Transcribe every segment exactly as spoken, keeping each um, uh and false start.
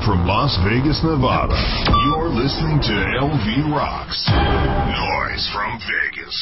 from Las Vegas, Nevada, you're listening to L V Rocks. Noise from Vegas.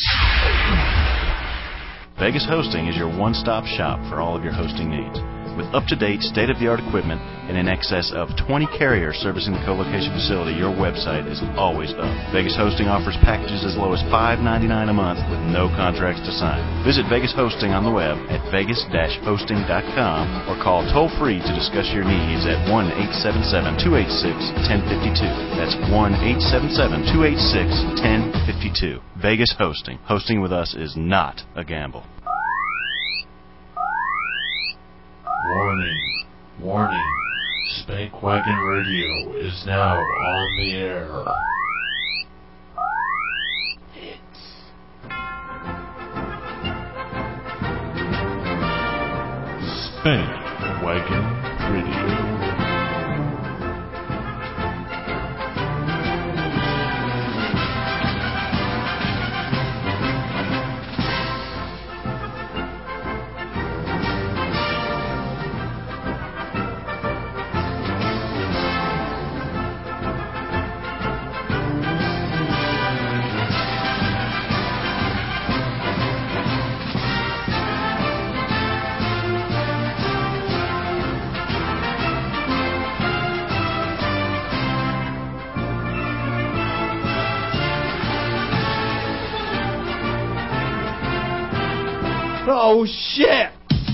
Vegas Hosting is your one-stop shop for all of your hosting needs. With up-to-date, state-of-the-art equipment and in excess of twenty carriers servicing the co-location facility, your website is always up. Vegas Hosting offers packages as low as five dollars and ninety-nine cents a month with no contracts to sign. Visit Vegas Hosting on the web at vegas dash hosting dot com or call toll-free to discuss your needs at one eight seven seven, two eight six, one zero five two. That's one eight seven seven, two eight six, one zero five two. Vegas Hosting. Hosting with us is not a gamble. Warning, warning, Spank Wagon Radio is now on the air. It's Spank Wagon Radio. Oh, shit!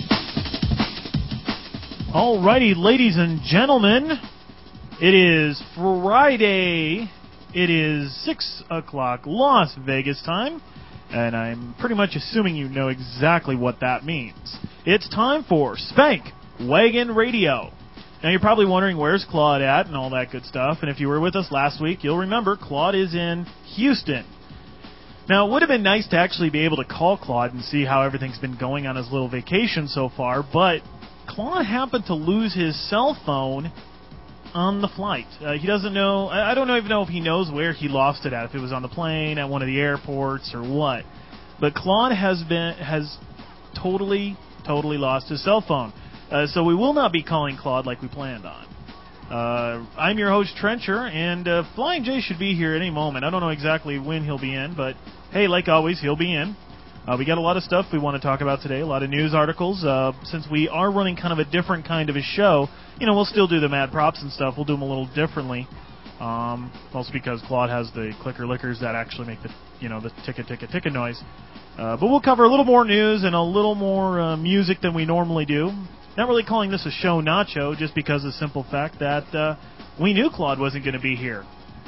Alrighty, ladies and gentlemen, it is Friday. It is six o'clock Las Vegas time, and I'm pretty much assuming you know exactly what that means. It's time for Spank Wagon Radio. Now, you're probably wondering, where's Claude at and all that good stuff, and if you were with us last week, you'll remember Claude is in Houston. Now, it would have been nice to actually be able to call Claude and see how everything's been going on his little vacation so far, but Claude happened to lose his cell phone on the flight. Uh, he doesn't know, I don't even know if he knows where he lost it at, if it was on the plane, at one of the airports, or what. But Claude has been, has totally, totally lost his cell phone. Uh, so we will not be calling Claude like we planned on. Uh, I'm your host, Trencher, and uh, Flying J should be here any moment. I don't know exactly when he'll be in, but hey, like always, he'll be in. Uh, we got a lot of stuff we want to talk about today, a lot of news articles. Uh, since we are running kind of a different kind of a show, you know, we'll still do the mad props and stuff. We'll do them a little differently. Um, also because Claude has the clicker lickers that actually make the, you know, the ticka ticka ticka noise. Uh, but we'll cover a little more news and a little more uh, music than we normally do. Not really calling this a show nacho, just because of the simple fact that uh, we knew Claude wasn't going to be here.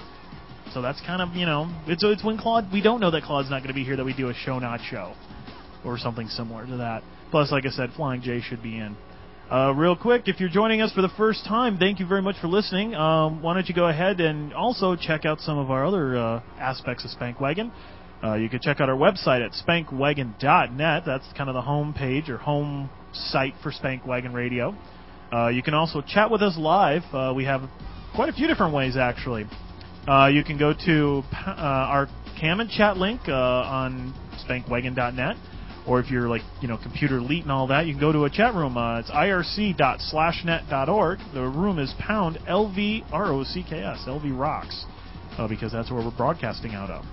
So that's kind of, you know, it's it's when Claude, we don't know that Claude's not going to be here that we do a show not show. Or something similar to that. Plus, like I said, Flying J should be in. Uh, real quick, if you're joining us for the first time, thank you very much for listening. Um, why don't you go ahead and also check out some of our other uh, aspects of Spank Wagon. Uh, you can check out our website at spank wagon dot net. That's kind of the home page or home site for Spank Wagon Radio. Uh, you can also chat with us live. Uh, we have quite a few different ways, actually. Uh, you can go to uh, our cam and chat link uh, on spank wagon dot net. Or if you're like, you know, computer elite and all that, you can go to a chat room. Uh, it's I R C dot slash net dot org. The room is pound L V R O C K S, L V Rocks, uh, because that's where we're broadcasting out of.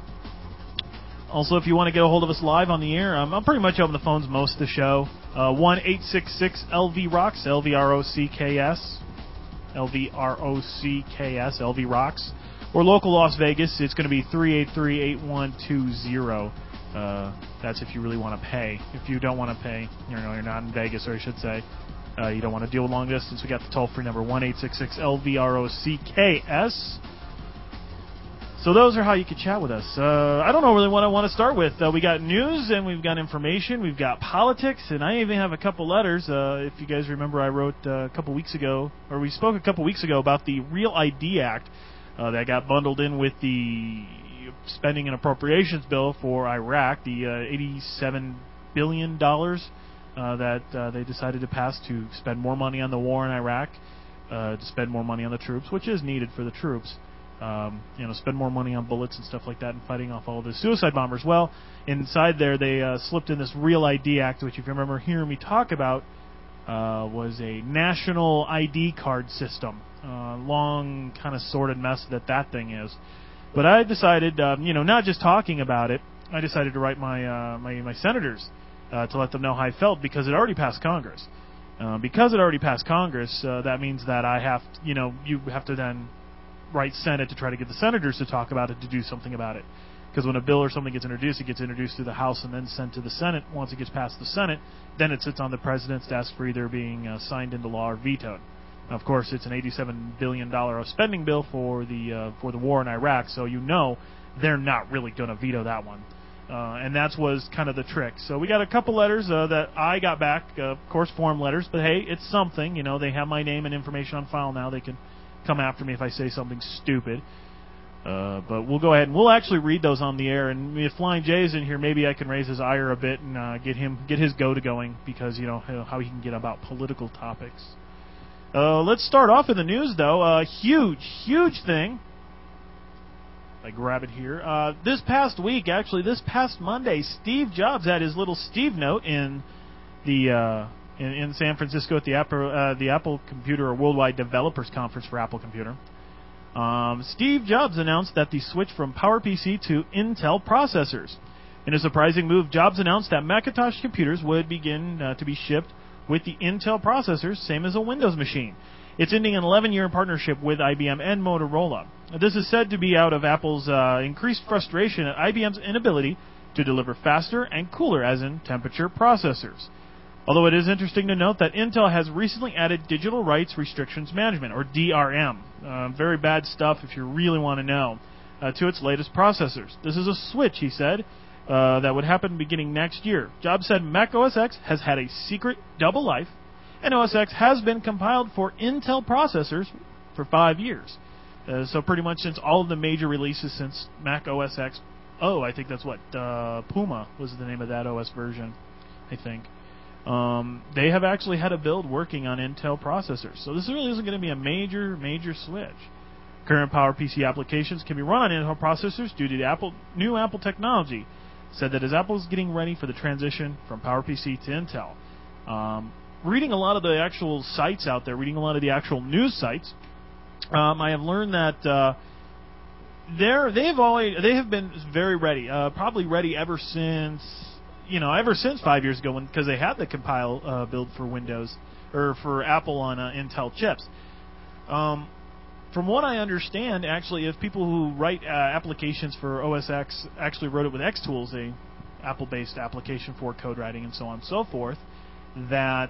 Also, if you want to get a hold of us live on the air, um, I'm pretty much open the phones most of the show. Uh, one eight six six L V Rocks, L V R O C K S, L V R O C K S, L V Rocks. Or local Las Vegas, it's going to be three eight three, eight one two zero. Uh, that's if you really want to pay. If you don't want to pay, you know, you're not in Vegas, or I should say, uh, you don't want to deal with long distance, we got the toll-free number, one eight six six L V R O C K S. So those are how you can chat with us. Uh, I don't know really what I want to start with. Uh, we got news, and we've got information, we've got politics, and I even have a couple letters. Uh, if you guys remember, I wrote uh, a couple weeks ago, or we spoke a couple weeks ago about the Real I D Act uh, that got bundled in with the spending and appropriations bill for Iraq, the uh, eighty-seven billion dollars uh, that uh, they decided to pass to spend more money on the war in Iraq, uh, to spend more money on the troops, which is needed for the troops. Um, you know, spend more money on bullets and stuff like that and fighting off all the suicide bombers. Well, inside there they uh, slipped in this Real I D Act, which if you remember hearing me talk about, uh, was a national I D card system. Uh, long, kind of sordid mess that that thing is. But I decided, um, you know, not just talking about it, I decided to write my uh, my, my senators uh, to let them know how I felt because it already passed Congress. Uh, because it already passed Congress, uh, that means that I have, to, you know, you have to then write Senate to try to get the senators to talk about it, to do something about it. Because when a bill or something gets introduced, it gets introduced through the House and then sent to the Senate. Once it gets past the Senate, then it sits on the president's desk for either being uh, signed into law or vetoed. Now, of course, it's an eighty-seven billion dollars spending bill for the uh, for the war in Iraq, so you know they're not really going to veto that one. Uh, and that was kind of the trick. So we got a couple letters uh, that I got back, uh, of course, form letters, but hey, it's something. You know, they have my name and information on file now. They can come after me if I say something stupid. Uh, but we'll go ahead and we'll actually read those on the air. And if Flying Jay's in here, maybe I can raise his ire a bit and uh, get him get his go-to going because, you know, how he can get about political topics. Uh, let's start off in the news, though. A uh, huge, huge thing. I grab it here. Uh, this past week, actually, this past Monday, Steve Jobs had his little Steve note in the uh, in, in San Francisco at the Apple, uh, the Apple Computer or Worldwide Developers Conference for Apple Computer. Um, Steve Jobs announced that the switch from PowerPC to Intel processors. In a surprising move, Jobs announced that Macintosh computers would begin uh, to be shipped with the Intel processors, same as a Windows machine. It's ending an eleven-year partnership with I B M and Motorola. This is said to be out of Apple's uh, increased frustration at I B M's inability to deliver faster and cooler, as in temperature, processors. Although it is interesting to note that Intel has recently added Digital Rights Restrictions Management, or D R M, uh, very bad stuff if you really want to know, uh, to its latest processors. This is a switch, he said, uh, that would happen beginning next year. Jobs said Mac O S X has had a secret double life, and O S X has been compiled for Intel processors for five years. Uh, so pretty much since all of the major releases since Mac O S X, oh, I think that's what, uh, Puma was the name of that O S version, I think. Um, they have actually had a build working on Intel processors. So this really isn't going to be a major, major switch. Current PowerPC applications can be run on Intel processors due to the Apple, new Apple technology. Said that as Apple is getting ready for the transition from PowerPC to Intel. Um, reading a lot of the actual sites out there, reading a lot of the actual news sites, um, I have learned that uh, they're they've always they have been very ready, uh, probably ready ever since you know ever since five years ago, because they had the compile uh, build for Windows or for Apple on uh, Intel chips. Um, From what I understand, actually, if people who write uh, applications for O S X actually wrote it with Xtools, a Apple-based application for code writing and so on and so forth, that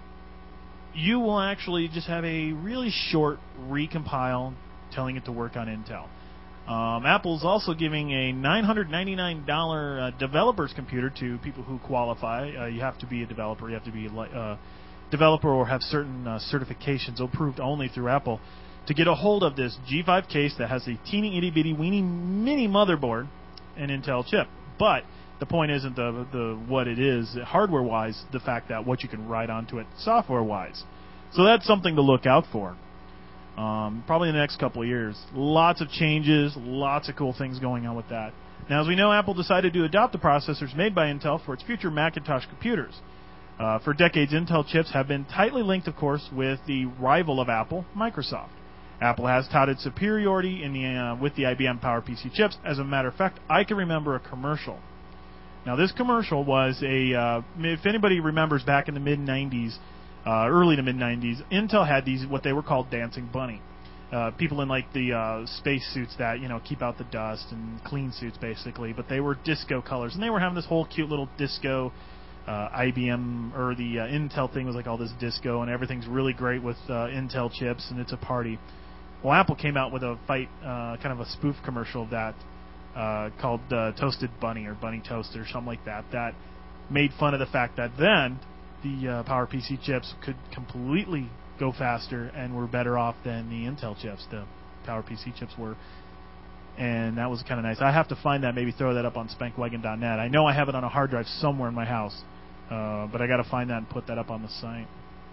you will actually just have a really short recompile telling it to work on Intel. Um, Apple's also giving a nine hundred ninety-nine dollars uh, developer's computer to people who qualify. Uh, you have to be a developer. You have to be a uh, developer or have certain uh, certifications approved only through Apple to get a hold of this G five case that has a teeny itty bitty weeny mini motherboard and Intel chip. But the point isn't the the what it is hardware wise, the fact that what you can write onto it software wise. So that's something to look out for. Um, probably in the next couple of years. Lots of changes, lots of cool things going on with that. Now, as we know, Apple decided to adopt the processors made by Intel for its future Macintosh computers. Uh, for decades, Intel chips have been tightly linked, of course, with the rival of Apple, Microsoft. Apple has touted superiority in the, uh, with the I B M PowerPC chips. As a matter of fact, I can remember a commercial. Now, this commercial was a, uh, if anybody remembers back in the mid nineties, uh, early to mid nineties, Intel had these, what they were called Dancing Bunny. Uh, people in like the uh, space suits that, you know, keep out the dust and clean suits basically, but they were disco colors. And they were having this whole cute little disco Uh, I B M or the uh, Intel thing was like all this disco and everything's really great with uh, Intel chips and it's a party. Well, Apple came out with a fight, uh, kind of a spoof commercial of that uh, called uh, Toasted Bunny or Bunny Toast or something like that that made fun of the fact that then the uh, PowerPC chips could completely go faster and were better off than the Intel chips, the PowerPC chips were. And that was kind of nice. I have to find that, maybe throw that up on spankwagon dot net. I know I have it on a hard drive somewhere in my house. Uh, but I got to find that and put that up on the site.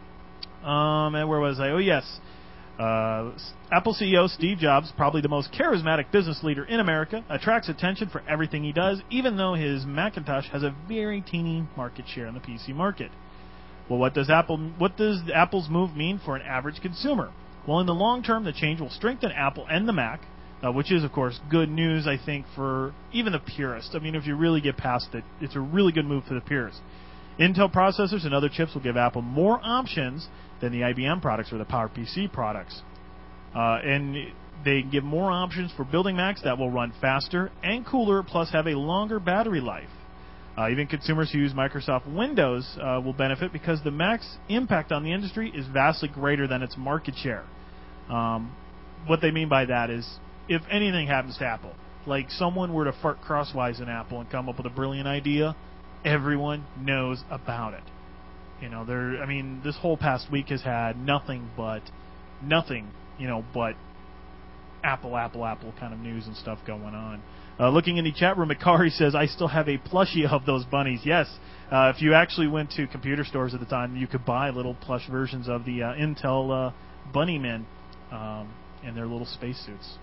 Um, and where was I? Oh, yes. Uh, Apple C E O Steve Jobs, probably the most charismatic business leader in America, attracts attention for everything he does, even though his Macintosh has a very teeny market share in the P C market. Well, what does Apple? What does Apple's move mean for an average consumer? Well, in the long term, the change will strengthen Apple and the Mac, uh, which is, of course, good news, I think, for even the purist. I mean, if you really get past it, it's a really good move for the purist. Intel processors and other chips will give Apple more options than the I B M products or the PowerPC products. Uh, and they give more options for building Macs that will run faster and cooler, plus have a longer battery life. Uh, even consumers who use Microsoft Windows uh, will benefit because the Mac's impact on the industry is vastly greater than its market share. Um, what they mean by that is, if anything happens to Apple, like someone were to fart crosswise in Apple and come up with a brilliant idea, everyone knows about it. You know, there. I mean, this whole past week has had nothing but, nothing, you know, but Apple, Apple, Apple kind of news and stuff going on. Uh, looking in the chat room, Makari says, I still have a plushie of those bunnies. Yes, uh, if you actually went to computer stores at the time, you could buy little plush versions of the uh, Intel uh, bunny men um, in their little spacesuits.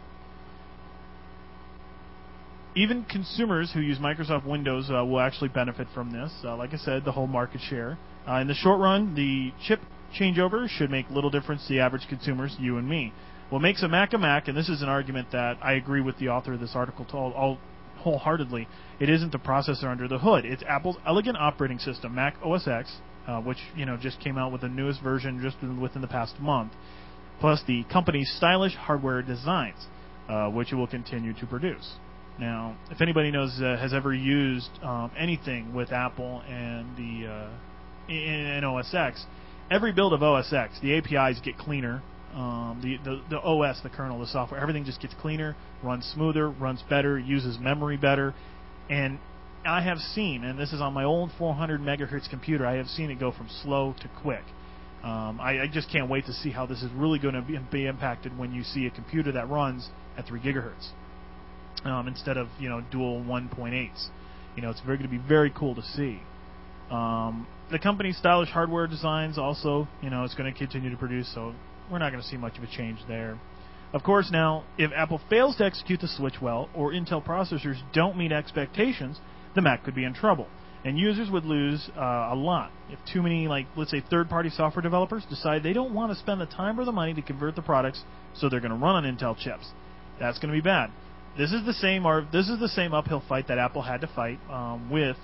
Even consumers who use Microsoft Windows uh, will actually benefit from this. Uh, like I said, the whole market share. Uh, in the short run, the chip changeover should make little difference to the average consumers, you and me. What makes a Mac a Mac, and this is an argument that I agree with the author of this article to all, all wholeheartedly, it isn't the processor under the hood. It's Apple's elegant operating system, Mac O S X, uh, which you know just came out with the newest version just within the past month, plus the company's stylish hardware designs, uh, which it will continue to produce. Now, if anybody knows uh, has ever used um, anything with Apple and the uh, in, in O S X, every build of O S X, the A P Is get cleaner. Um, the, the the O S, the kernel, the software, everything just gets cleaner, runs smoother, runs better, uses memory better. And I have seen, and this is on my old four hundred megahertz computer, I have seen it go from slow to quick. Um, I, I just can't wait to see how this is really going to be, be impacted when you see a computer that runs at three gigahertz um, instead of you know dual one point eights. You know, it's very going to be very cool to see. Um, the company's stylish hardware designs also, you know, it's going to continue to produce, so we're not going to see much of a change there. Of course, now, if Apple fails to execute the switch well, or Intel processors don't meet expectations, the Mac could be in trouble, and users would lose uh, a lot. If too many, like, let's say, third-party software developers decide they don't want to spend the time or the money to convert the products, so they're going to run on Intel chips, that's going to be bad. This is the same, or this is the same uphill fight that Apple had to fight um, with.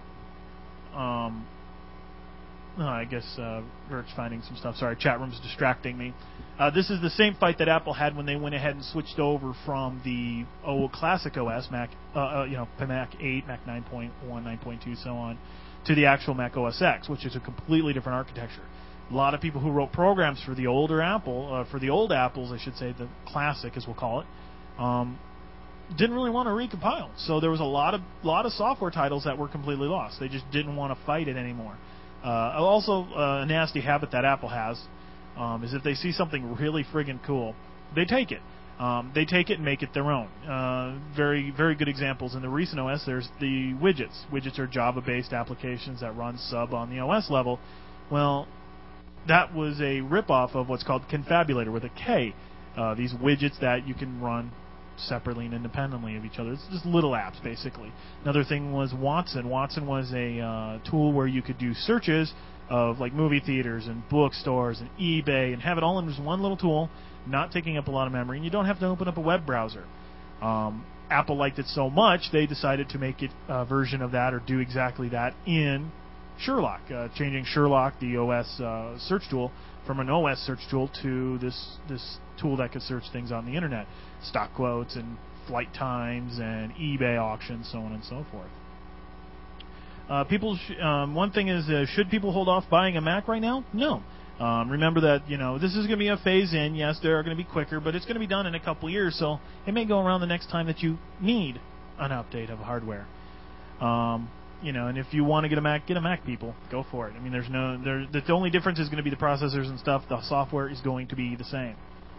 Um, Oh, I guess uh, Rick's finding some stuff. Sorry, chat room's distracting me. Uh, this is the same fight that Apple had when they went ahead and switched over from the oh, classic O S, Mac, uh, uh, you know, Mac eight, Mac nine point one, nine point two, so on, to the actual Mac O S X, which is a completely different architecture. A lot of people who wrote programs for the older Apple, uh, for the old Apples, I should say, the classic, as we'll call it, um, didn't really want to recompile. So there was a lot of lot of software titles that were completely lost. They just didn't want to fight it anymore. Uh, also, uh, a nasty habit that Apple has um, is if they see something really friggin' cool, they take it. Um, they take it and make it their own. Uh, very, very good examples in the recent O S. There's the widgets. Widgets are Java-based applications that run sub on the O S level. Well, that was a ripoff of what's called Confabulator with a K. Uh, these widgets that you can run separately and independently of each other. It's just little apps, basically. Another thing was Watson. Watson was a uh, tool where you could do searches of like movie theaters and bookstores and eBay and have it all in just one little tool, not taking up a lot of memory, and you don't have to open up a web browser. Um, Apple liked it so much, they decided to make it a version of that or do exactly that in Sherlock, uh, changing Sherlock, the O S uh, search tool, from an O S search tool to this this tool that could search things on the internet, stock quotes and flight times and eBay auctions, so on and so forth. Uh, people, sh- um, one thing is, uh, should people hold off buying a Mac right now? No. Um, remember that you know this is going to be a phase in. Yes, they are going to be quicker, but it's going to be done in a couple years, so it may go around the next time that you need an update of hardware. Um, You know, and if you want to get a Mac, get a Mac, people. Go for it. I mean, there's no, there. The only difference is going to be the processors and stuff. The software is going to be the same.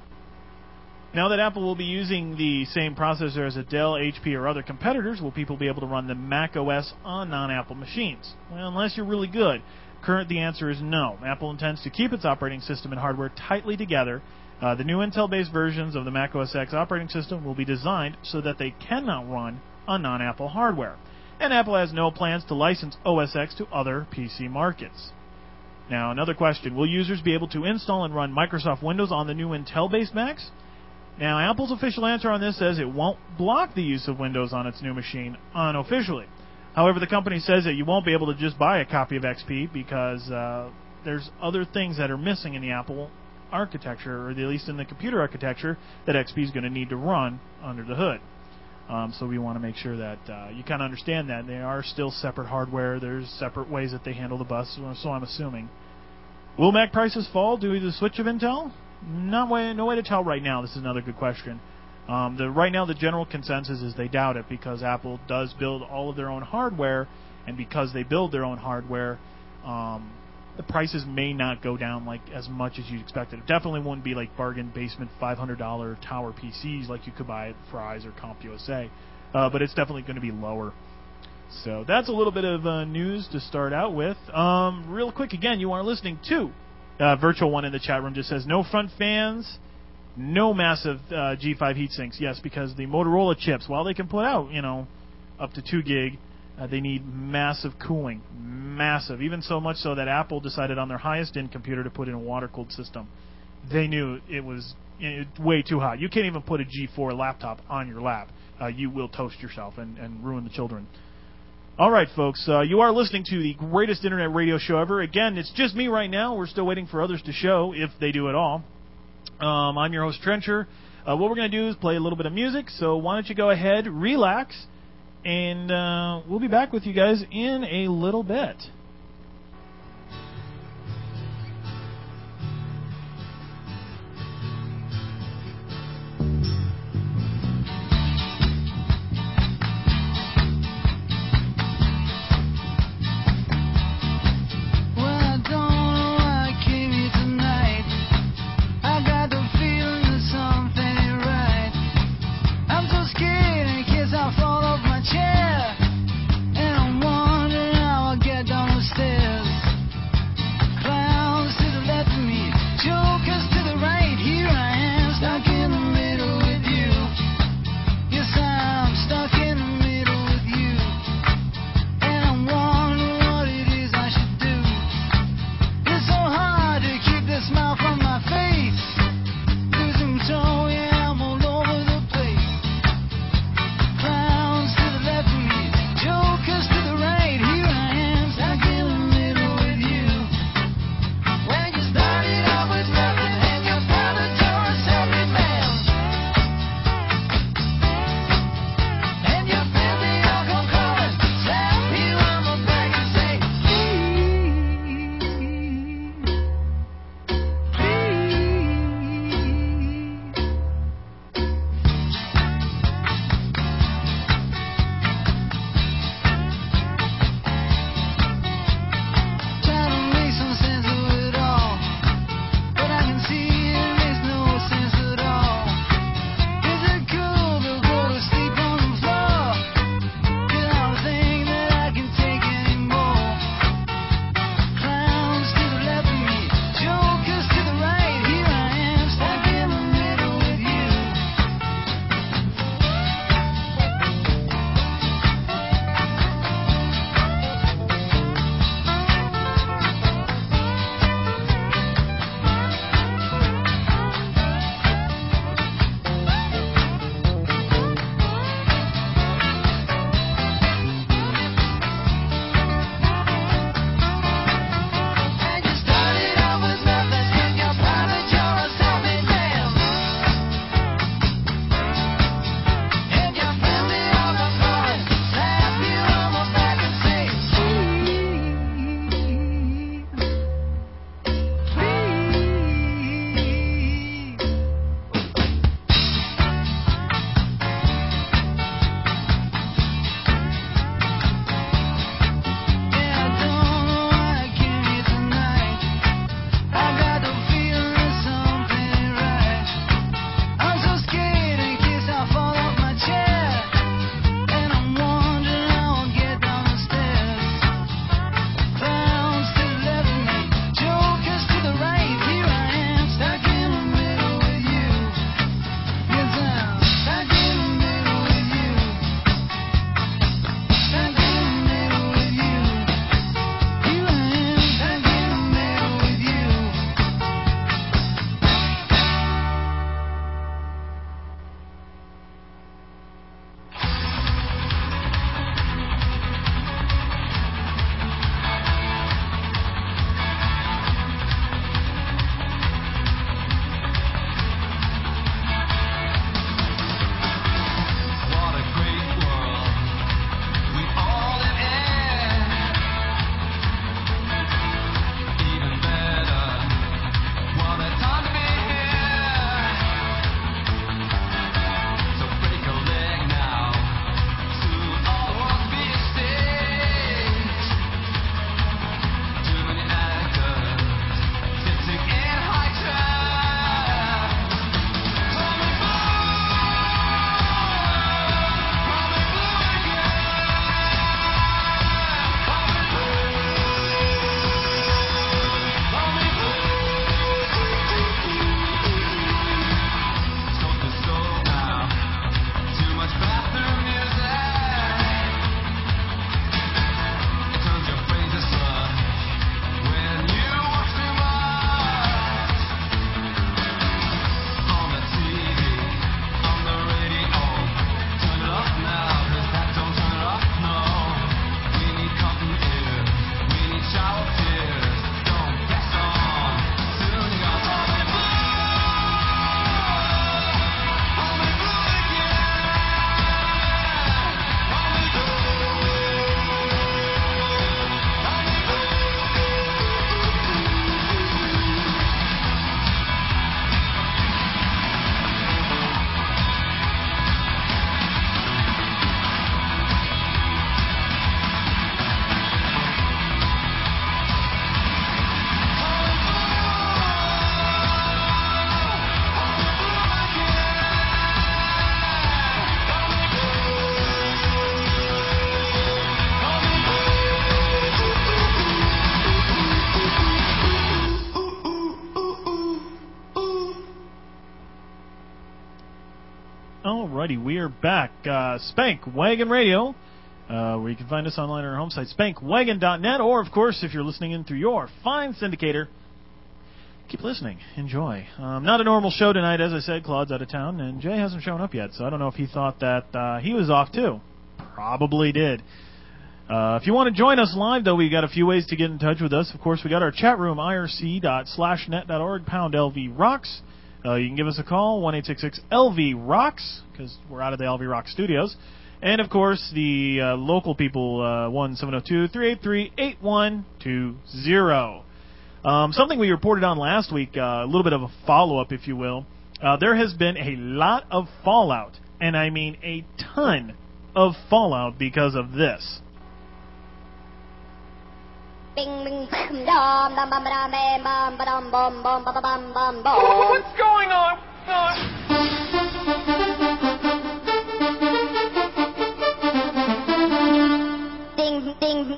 Now that Apple will be using the same processor as a Dell, H P, or other competitors, will people be able to run the Mac O S on non-Apple machines? Well, unless you're really good. Current, the answer is no. Apple intends to keep its operating system and hardware tightly together. Uh, the new Intel-based versions of the Mac O S X operating system will be designed so that they cannot run on non-Apple hardware. And Apple has no plans to license O S X to other P C markets. Now, another question, will users be able to install and run Microsoft Windows on the new Intel-based Macs? Now, Apple's official answer on this says it won't block the use of Windows on its new machine unofficially. However, the company says that you won't be able to just buy a copy of X P because uh, there's other things that are missing in the Apple architecture, or at least in the computer architecture, that X P is going to need to run under the hood. Um, so we want to make sure that uh, you kind of understand that. They are still separate hardware. There's separate ways that they handle the bus, so I'm assuming. Will Mac prices fall due to the switch of Intel? Not way, no way to tell right now. This is another good question. Um, the, right now, the general consensus is they doubt it because Apple does build all of their own hardware, and because they build their own hardware, um, the prices may not go down like as much as you'd expect. It definitely wouldn't be like bargain basement five hundred dollars tower P Cs like you could buy at Fry's or CompUSA, uh, but it's definitely going to be lower. So that's a little bit of uh, news to start out with. Um, real quick, again, you are listening to uh, Virtual One in the chat room. Just says no front fans, no massive uh, G five heatsinks. Yes, because the Motorola chips, while they can put out, you know, up to two gig, uh, they need massive cooling, massive. Even so much so that Apple decided on their highest-end computer to put in a water-cooled system. They knew it was it, way too hot. You can't even put a G four laptop on your lap. Uh, you will toast yourself and, and ruin the children. All right, folks, uh, you are listening to the greatest internet radio show ever. Again, it's just me right now. We're still waiting for others to show, if they do at all. Um, I'm your host, Trencher. Uh, what we're going to do is play a little bit of music, so why don't you go ahead, relax, and uh, we'll be back with you guys in a little bit. Fall off my chair, and I'm wondering how I'll get down the Alrighty, we are back. Uh, Spank Wagon Radio, uh, where you can find us online on our home site, spank wagon dot net, or, of course, if you're listening in through your fine syndicator, keep listening. Enjoy. Um, not a normal show tonight, as I said. Claude's out of town, and Jay hasn't shown up yet, so I don't know if he thought that uh, he was off, too. Probably did. Uh, if you want to join us live, though, we've got a few ways to get in touch with us. Of course, we got our chat room, I R C dot slash net dot org, pound L V rocks. Uh, you can give us a call, one eight six six L V rocks, because we're out of the L V Rock studios. And, of course, the uh, local people, uh, one seven zero two, three eight three, eight one two zero. Um, something we reported on last week, uh, a little bit of a follow-up, if you will. Uh, there has been a lot of fallout, and I mean a ton of fallout because of this. Bing bing bum dum dum bum bum bum bum bum bum bum bum bum bum. What's going on? Uh... Ding ding.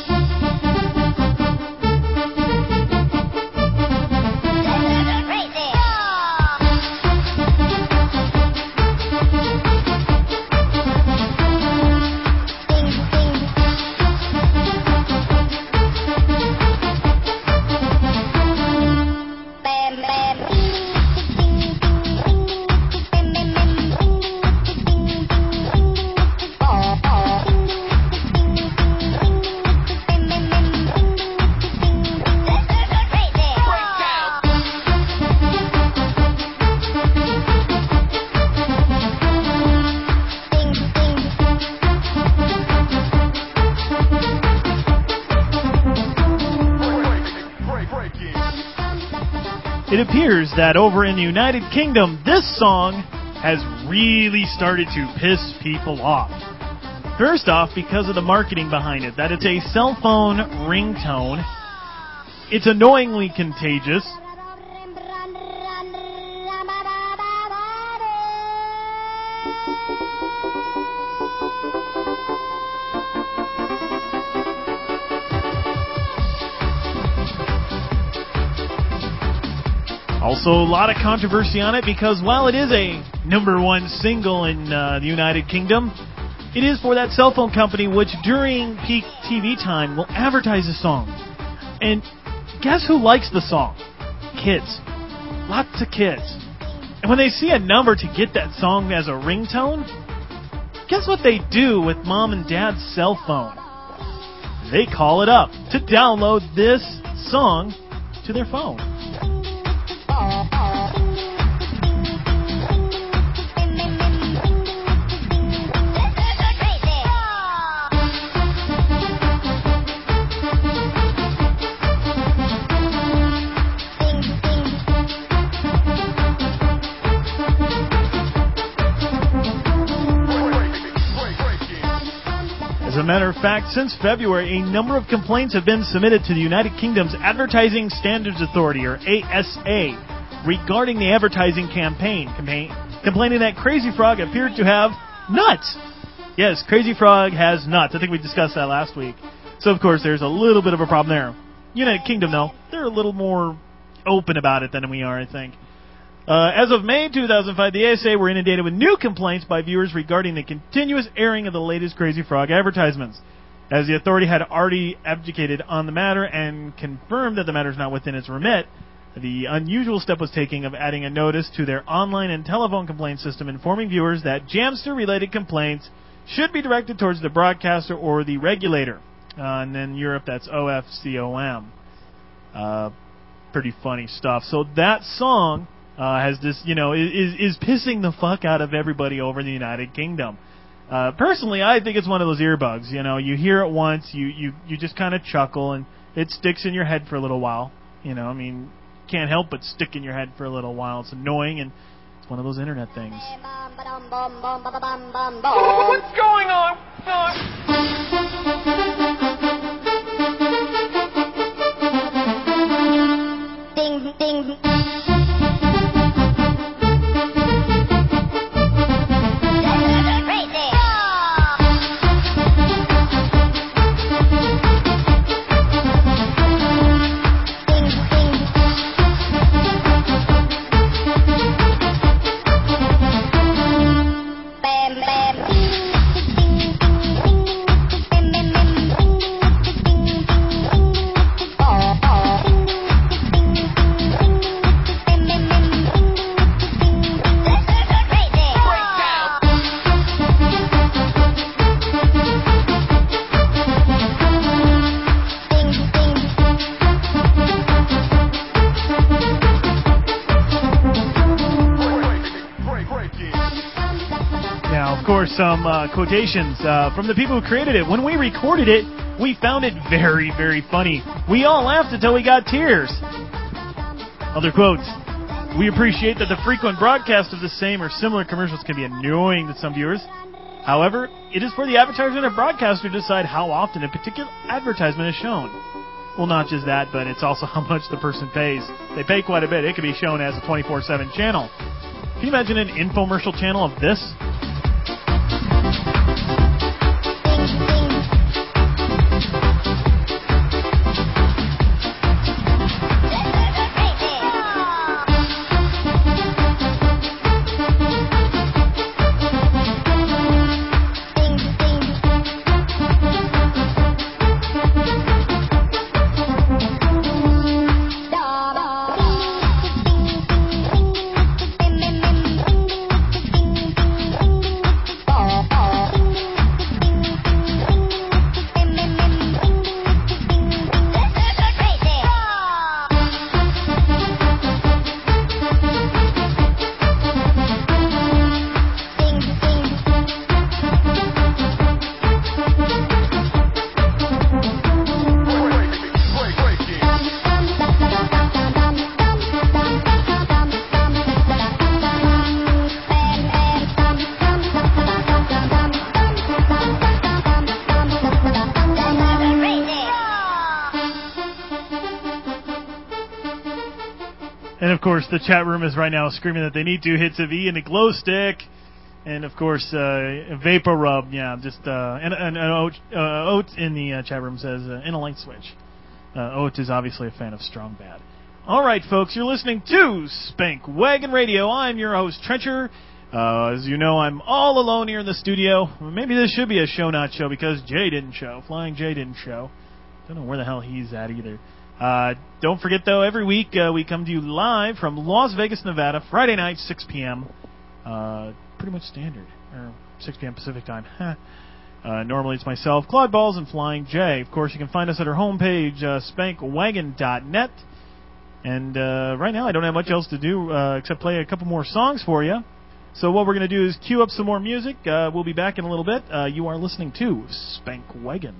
It appears that over in the United Kingdom, this song has really started to piss people off. First off, because of the marketing behind it, that it's a cell phone ringtone. It's annoyingly contagious. Also, a lot of controversy on it because while it is a number one single in uh, the United Kingdom, it is for that cell phone company which during peak T V time will advertise the song. And guess who likes the song? Kids. Lots of kids. And when they see a number to get that song as a ringtone, guess what they do with mom and dad's cell phone? They call it up to download this song to their phone. As a matter of fact, since February, a number of complaints have been submitted to the United Kingdom's Advertising Standards Authority, or A S A, regarding the advertising campaign, campaign complaining that Crazy Frog appeared to have nuts. Yes, Crazy Frog has nuts. I think we discussed that last week. So, of course, there's a little bit of a problem there. United Kingdom, though, they're a little more open about it than we are, I think. Uh, as of May two thousand five, the A S A were inundated with new complaints by viewers regarding the continuous airing of the latest Crazy Frog advertisements. As the authority had already abdicated on the matter and confirmed that the matter is not within its remit, the unusual step was taken of adding a notice to their online and telephone complaint system informing viewers that Jamster-related complaints should be directed towards the broadcaster or the regulator. Uh, and in Europe, that's O F C O M. Uh, pretty funny stuff. So that song uh, has this, you know, is is pissing the fuck out of everybody over in the United Kingdom. Uh, personally, I think it's one of those earbugs. You know, you hear it once, you, you, you just kind of chuckle, and it sticks in your head for a little while. You know, I mean, can't help but stick in your head for a little while. It's annoying, and it's one of those internet things. What's going on? Ding, ding. some uh, quotations uh, from the people who created it. When we recorded it, we found it very, very funny. We all laughed until we got tears. Other quotes. We appreciate that the frequent broadcast of the same or similar commercials can be annoying to some viewers. However, it is for the advertiser and broadcaster to decide how often a particular advertisement is shown. Well, not just that, but it's also how much the person pays. They pay quite a bit. It can be shown as a twenty-four seven channel. Can you imagine an infomercial channel of this? And, of course, the chat room is right now screaming that they need two hits of E and a glow stick. And, of course, uh, Vapor Rub. Yeah, just, uh, and, and, and Oat, uh, Oat in the uh, chat room says, uh, and a light switch. Uh, Oat is obviously a fan of Strong Bad. All right, folks, you're listening to Spank Wagon Radio. I'm your host, Trencher. Uh, as you know, I'm all alone here in the studio. Maybe this should be a show not show because Jay didn't show. Flying Jay didn't show. Don't know where the hell he's at either. Uh, don't forget, though, every week uh, we come to you live from Las Vegas, Nevada, Friday night, six p.m. Uh, pretty much standard, or six p.m. Pacific time. uh, normally it's myself, Claude Balls, and Flying J. Of course, you can find us at our homepage, uh, spank wagon dot net. And uh, right now I don't have much else to do uh, except play a couple more songs for you. So what we're going to do is cue up some more music. Uh, we'll be back in a little bit. Uh, you are listening to Spank Wagon.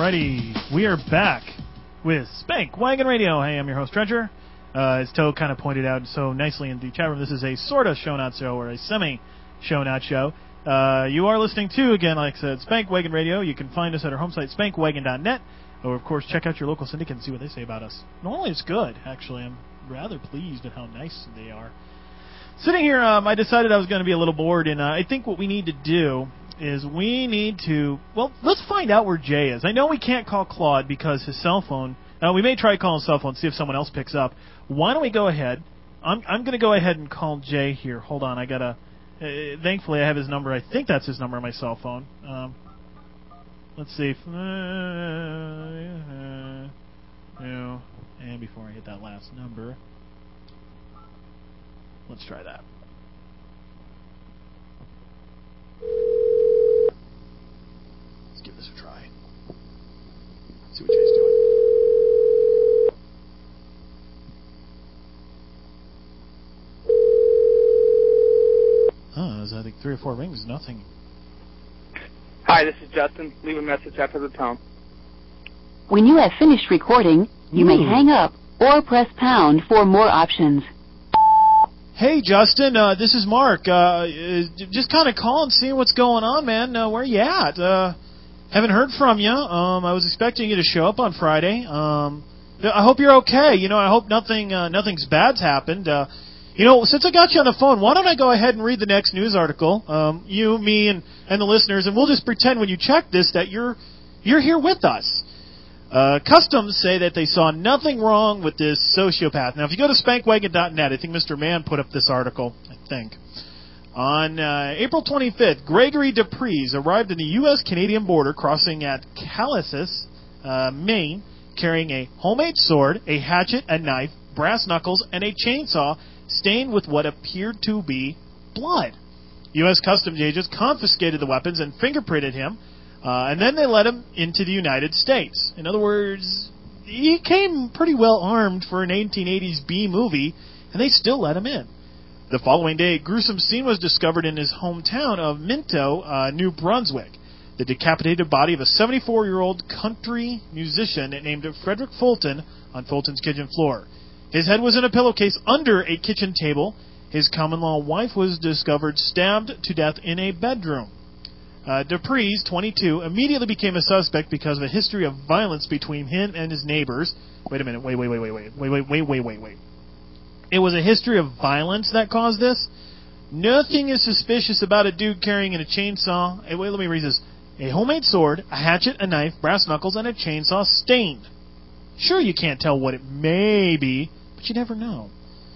Alrighty, we are back with Spank Wagon Radio. Hey, I'm your host, Dredger. Uh, as Toe kind of pointed out so nicely in the chat room, this is a sort of show not show or a semi-show not show. Uh, you are listening to, again, like I said, Spank Wagon Radio. You can find us at our home site, spank wagon dot net. Or, of course, check out your local syndicate and see what they say about us. Normally it's good, actually. I'm rather pleased at how nice they are. Sitting here, um, I decided I was going to be a little bored, and uh, I think what we need to do is we need to, well, let's find out where Jay is. I know we can't call Claude because his cell phone, uh, we may try calling his cell phone, see if someone else picks up. Why don't we go ahead? I'm, I'm going to go ahead and call Jay here. Hold on, I got to, uh, thankfully I have his number. I think that's his number on my cell phone. Um, let's see. If, uh, uh, no, and before I hit that last number, let's try that. Let's give this a try. See what Jay's doing. Huh, I think three or four rings, nothing. Hi, this is Justin. Leave a message after the tone. When you have finished recording, you Ooh. may hang up or press pound for more options. Hey, Justin, uh, this is Mark. Uh, just kind of calling, seeing what's going on, man. Uh, where you at? Uh, haven't heard from you. Um, I was expecting you to show up on Friday. Um, I hope you're okay. You know, I hope nothing, uh, nothing's bad's happened. Uh, you know, since I got you on the phone, why don't I go ahead and read the next news article? Um, you, me, and, and the listeners, and we'll just pretend when you check this that you're you're here with us. Uh, Customs say that they saw nothing wrong with this sociopath. Now, if you go to spank wagon dot net, I think Mister Mann put up this article, I think. On uh, April twenty-fifth, Gregory DePries arrived in the U S Canadian border, crossing at Callisis, uh, Maine, carrying a homemade sword, a hatchet, a knife, brass knuckles, and a chainsaw stained with what appeared to be blood. U S Customs agents confiscated the weapons and fingerprinted him. Uh, and then they let him into the United States. In other words, he came pretty well armed for an eighteen eighties B movie, and they still let him in. The following day, a gruesome scene was discovered in his hometown of Minto, uh, New Brunswick. The decapitated body of a seventy-four-year-old country musician named Frederick Fulton on Fulton's kitchen floor. His head was in a pillowcase under a kitchen table. His common-law wife was discovered stabbed to death in a bedroom. Uh, DePries, twenty-two, immediately became a suspect because of a history of violence between him and his neighbors. Wait a minute. Wait, wait, wait, wait, wait, wait, wait, wait, wait, wait, wait. It was a history of violence that caused this? Nothing is suspicious about a dude carrying in a chainsaw. Hey, wait, let me read this. A homemade sword, a hatchet, a knife, brass knuckles, and a chainsaw stained. Sure, you can't tell what it may be, but you never know.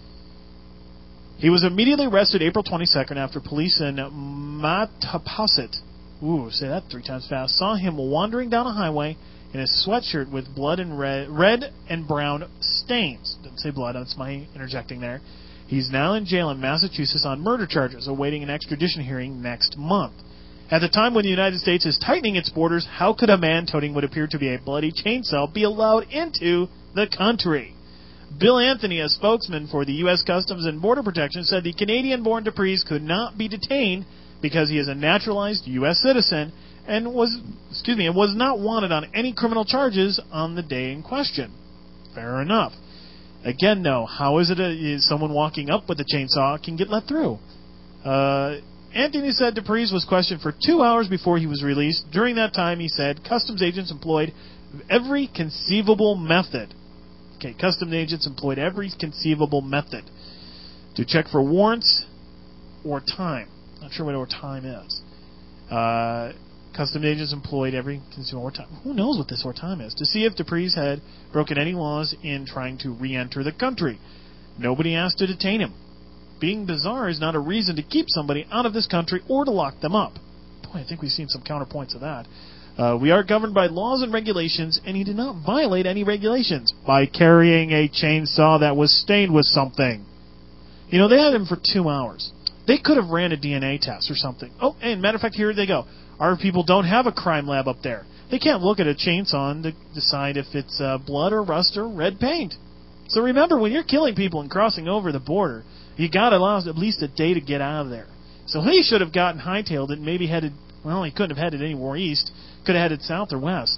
He was immediately arrested April twenty-second after police in Mattapoisett, ooh, say that three times fast, saw him wandering down a highway in a sweatshirt with blood and red, red and brown stains. Didn't say blood, that's my interjecting there. He's now in jail in Massachusetts on murder charges, awaiting an extradition hearing next month. At the time when the United States is tightening its borders, how could a man toting what appeared to be a bloody chainsaw be allowed into the country? Bill Anthony, a spokesman for the U S Customs and Border Protection, said the Canadian-born DePries could not be detained because he is a naturalized U S citizen and was, excuse me, and was not wanted on any criminal charges on the day in question. Fair enough. Again, though, how is it a, is someone walking up with a chainsaw can get let through? Uh, Anthony said DePries was questioned for two hours before he was released. During that time, he said, customs agents employed every conceivable method. Okay, customs agents employed every conceivable method to check for warrants or time. Not sure what our time is. Uh, customs agents employed every conceivable time. Who knows what this or time is? To see if DePries had broken any laws in trying to re-enter the country. Nobody asked to detain him. Being bizarre is not a reason to keep somebody out of this country or to lock them up. Boy, I think we've seen some counterpoints of that. Uh, we are governed by laws and regulations, and he did not violate any regulations by carrying a chainsaw that was stained with something. You know, they had him for two hours. They could have ran a D N A test or something. Oh, and matter of fact, here they go. Our people don't have a crime lab up there. They can't look at a chainsaw and decide if it's uh, blood or rust or red paint. So remember, when you're killing people and crossing over the border, you got to allow at least a day to get out of there. So he should have gotten hightailed and maybe headed, well, he couldn't have headed anywhere east. Could have headed south or west.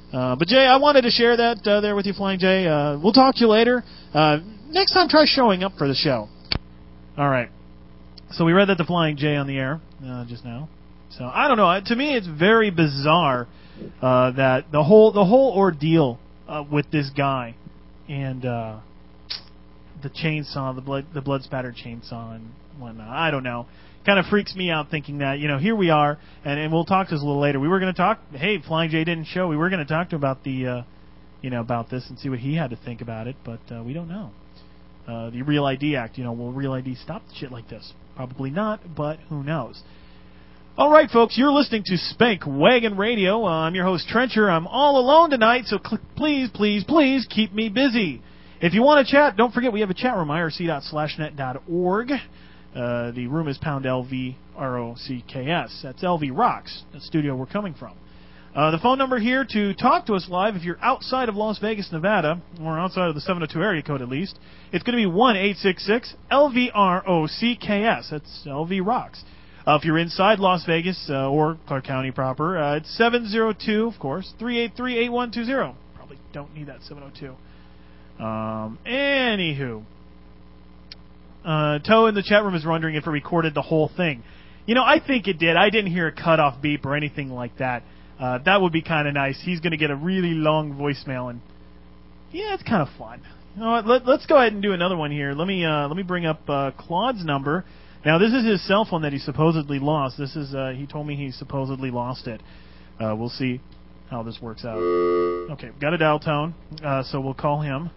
Uh, but Jay, I wanted to share that uh, there with you, Flying J. Uh, we'll talk to you later. Uh, next time, try showing up for the show. All right. So we read that the Flying J on the air uh, just now. So I don't know. To me, it's very bizarre uh, that the whole the whole ordeal uh, with this guy and uh, the chainsaw, the blood the blood spattered chainsaw and whatnot. I don't know. Kind of freaks me out thinking that, you know, here we are, and, and we'll talk to this a little later. We were going to talk, hey, Flying J didn't show. We were going to talk to him about the, uh, you know, about this and see what he had to think about it, but uh, we don't know. Uh, the Real I D Act, you know, will Real I D stop shit like this? Probably not, but who knows? All right, folks, you're listening to Spank Wagon Radio. Uh, I'm your host, Trencher. I'm all alone tonight, so cl- please, please, please keep me busy. If you want to chat, don't forget we have a chat room, I R C dot slash net dot org. Uh, the room is pound L V R O C K S. That's L V Rocks, the studio we're coming from. Uh, the phone number here to talk to us live, if you're outside of Las Vegas, Nevada, or outside of the seven oh two area code at least, it's going to be one eight six six L V R O C K S. That's L V Rocks. Uh, if you're inside Las Vegas uh, or Clark County proper, uh, it's seven oh two, of course, three eight three, eight one two zero. Probably don't need that seven oh two. Um, anywho. Uh, Toe in the chat room is wondering if it recorded the whole thing. You know, I think it did. I didn't hear a cutoff beep or anything like that. Uh, that would be kind of nice. He's going to get a really long voicemail, and yeah, it's kind of fun. You know what? Let, let's go ahead and do another one here. Let me uh, let me bring up uh, Claude's number. Now, this is his cell phone that he supposedly lost. This is uh, he told me he supposedly lost it. Uh, we'll see how this works out. Okay, got a dial tone, uh, so we'll call him.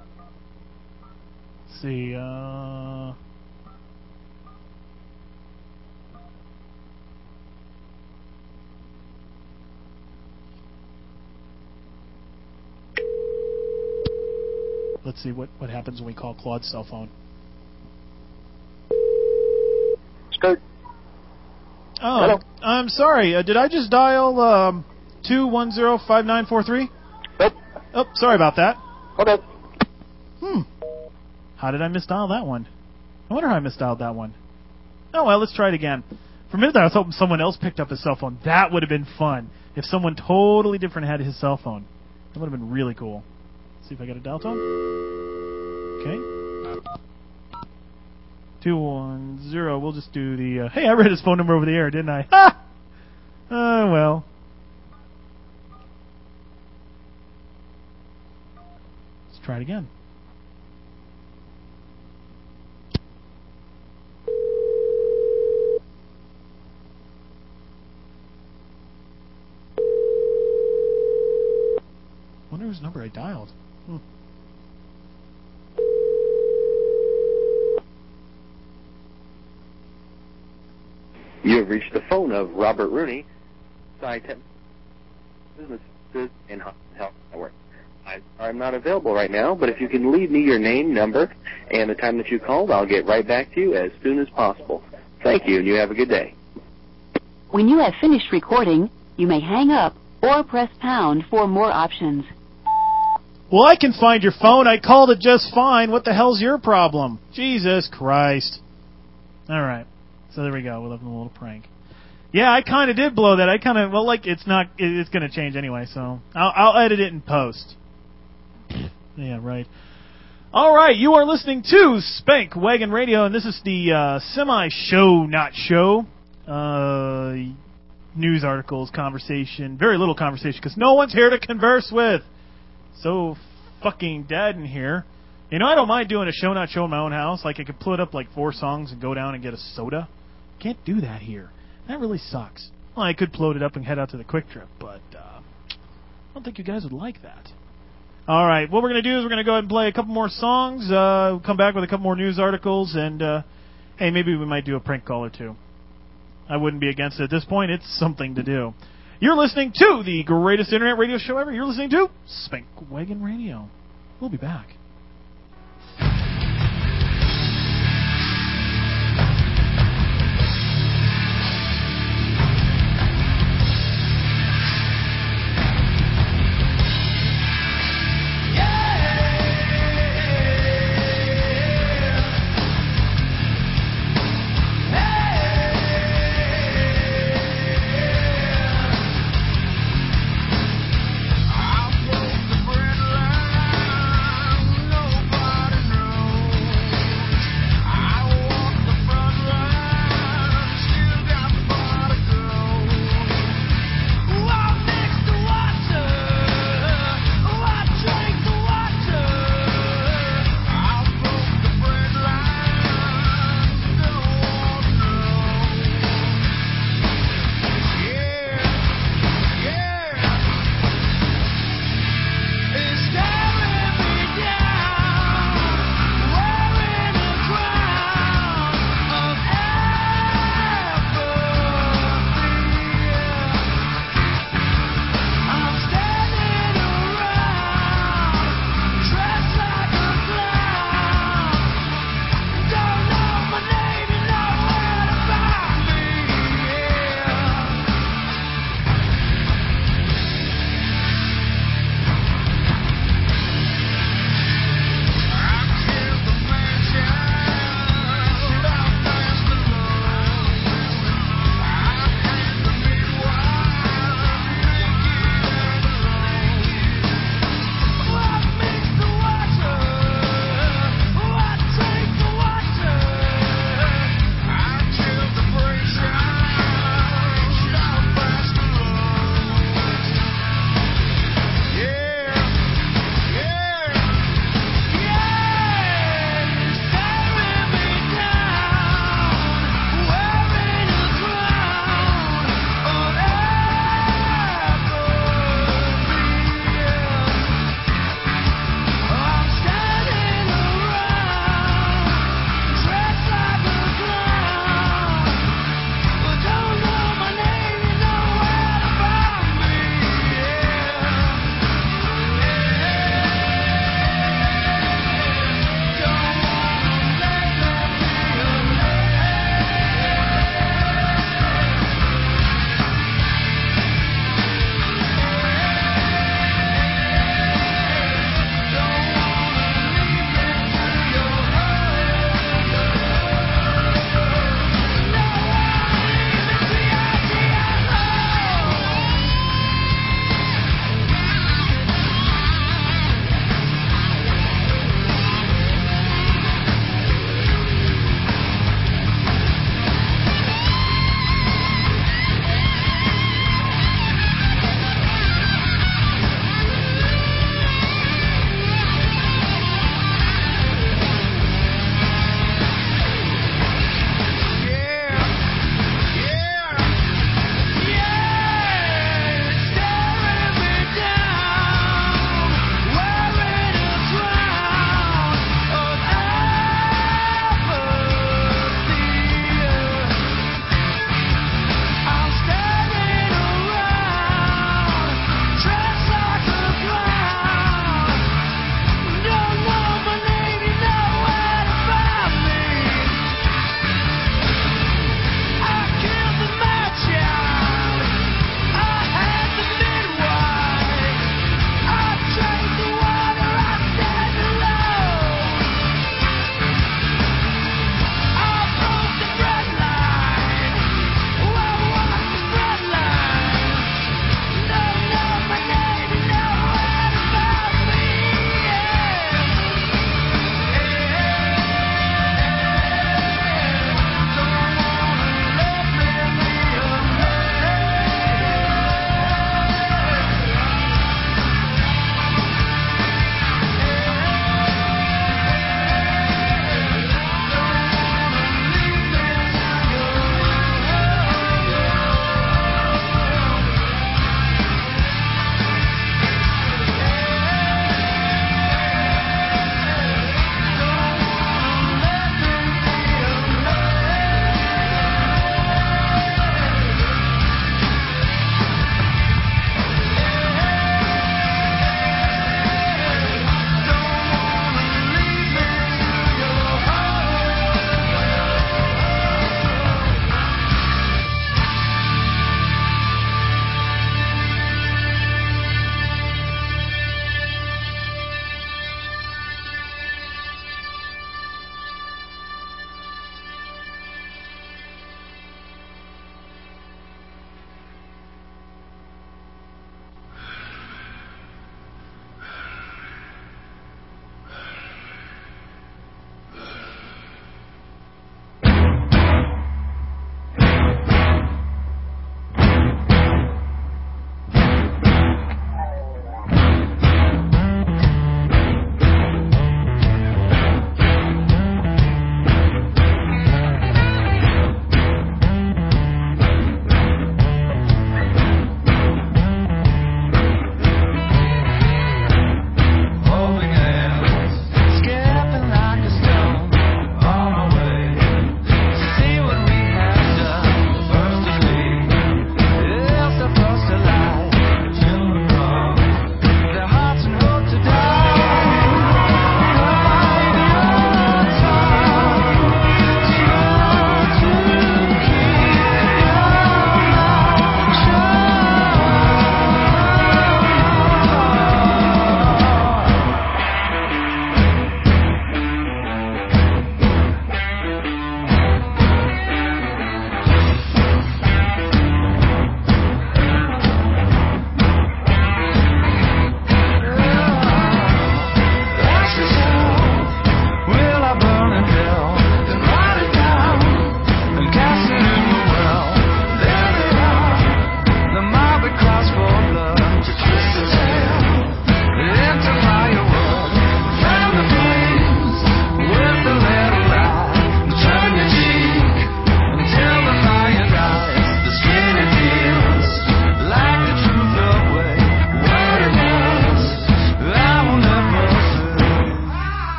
Let's see. Uh, let's see what, what happens when we call Claude's cell phone. Skirt. Oh, Hello. I'm sorry. Uh, did I just dial um, two one zero five nine four three? Yep. Oh, sorry about that. Okay. Hmm. How did I misdial that one? I wonder how I misdialed that one. Oh, well, let's try it again. For a minute there, I was hoping someone else picked up his cell phone. That would have been fun. If someone totally different had his cell phone. That would have been really cool. Let's see if I got a dial tone. Okay. two one zero. We'll just do the... Uh, hey, I read his phone number over the air, didn't I? Ha! Oh, uh, well. Let's try it again. I wonder whose number I dialed. Hmm. You have reached the phone of Robert Rooney, Sci-Tech Businesses and Health Network. I, I'm not available right now, but if you can leave me your name, number, and the time that you called, I'll get right back to you as soon as possible. Thank you, and you have a good day. When you have finished recording, you may hang up or press pound for more options. Well, I can find your phone. I called it just fine. What the hell's your problem? Jesus Christ. All right. So there we go. We'll have a little prank. Yeah, I kind of did blow that. I kind of, well, like, it's not, it, it's going to change anyway, so I'll, I'll edit it in post. Yeah, right. All right, you are listening to Spank Wagon Radio, and this is the uh, semi-show, not show, uh, news articles, conversation, very little conversation, because no one's here to converse with. So fucking dead in here. You know, I don't mind doing a show, not show in my own house. Like, I could put up, like, four songs and go down and get a soda. Can't do that here. That really sucks. Well, I could float it up and head out to the Quick Trip, but uh, I don't think you guys would like that. All right, what we're going to do is we're going to go ahead and play a couple more songs, uh, come back with a couple more news articles, and, uh, hey, maybe we might do a prank call or two. I wouldn't be against it at this point. It's something to do. You're listening to the greatest internet radio show ever. You're listening to Spank Wagon Radio. We'll be back. I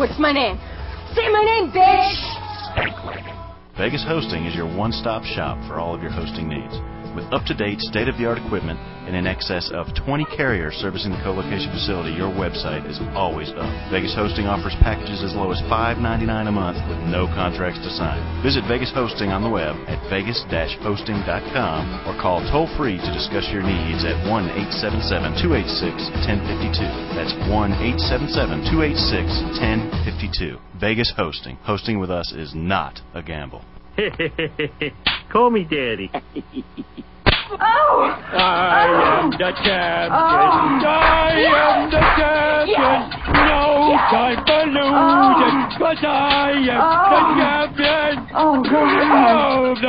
What's my name? Say my name, bitch! Vegas Hosting is your one-stop shop for all of your hosting needs. With up-to-date, state-of-the-art equipment and in excess of twenty carriers servicing the co-location facility, your website is always up. Vegas Hosting offers packages as low as five dollars and ninety-nine cents a month with no contracts to sign. Visit Vegas Hosting on the web at vegas dash hosting dot com or call toll-free to discuss your needs at one eight seven seven, two eight six, one zero five two. That's one eight seven seven, two eight six, one zero five two. Vegas Hosting. Hosting with us is not a gamble. Call me Daddy. Oh! I am the champion. Oh. I am the champion. Yes. No Yes. time for losing, but I am Oh. the champion Oh, God. of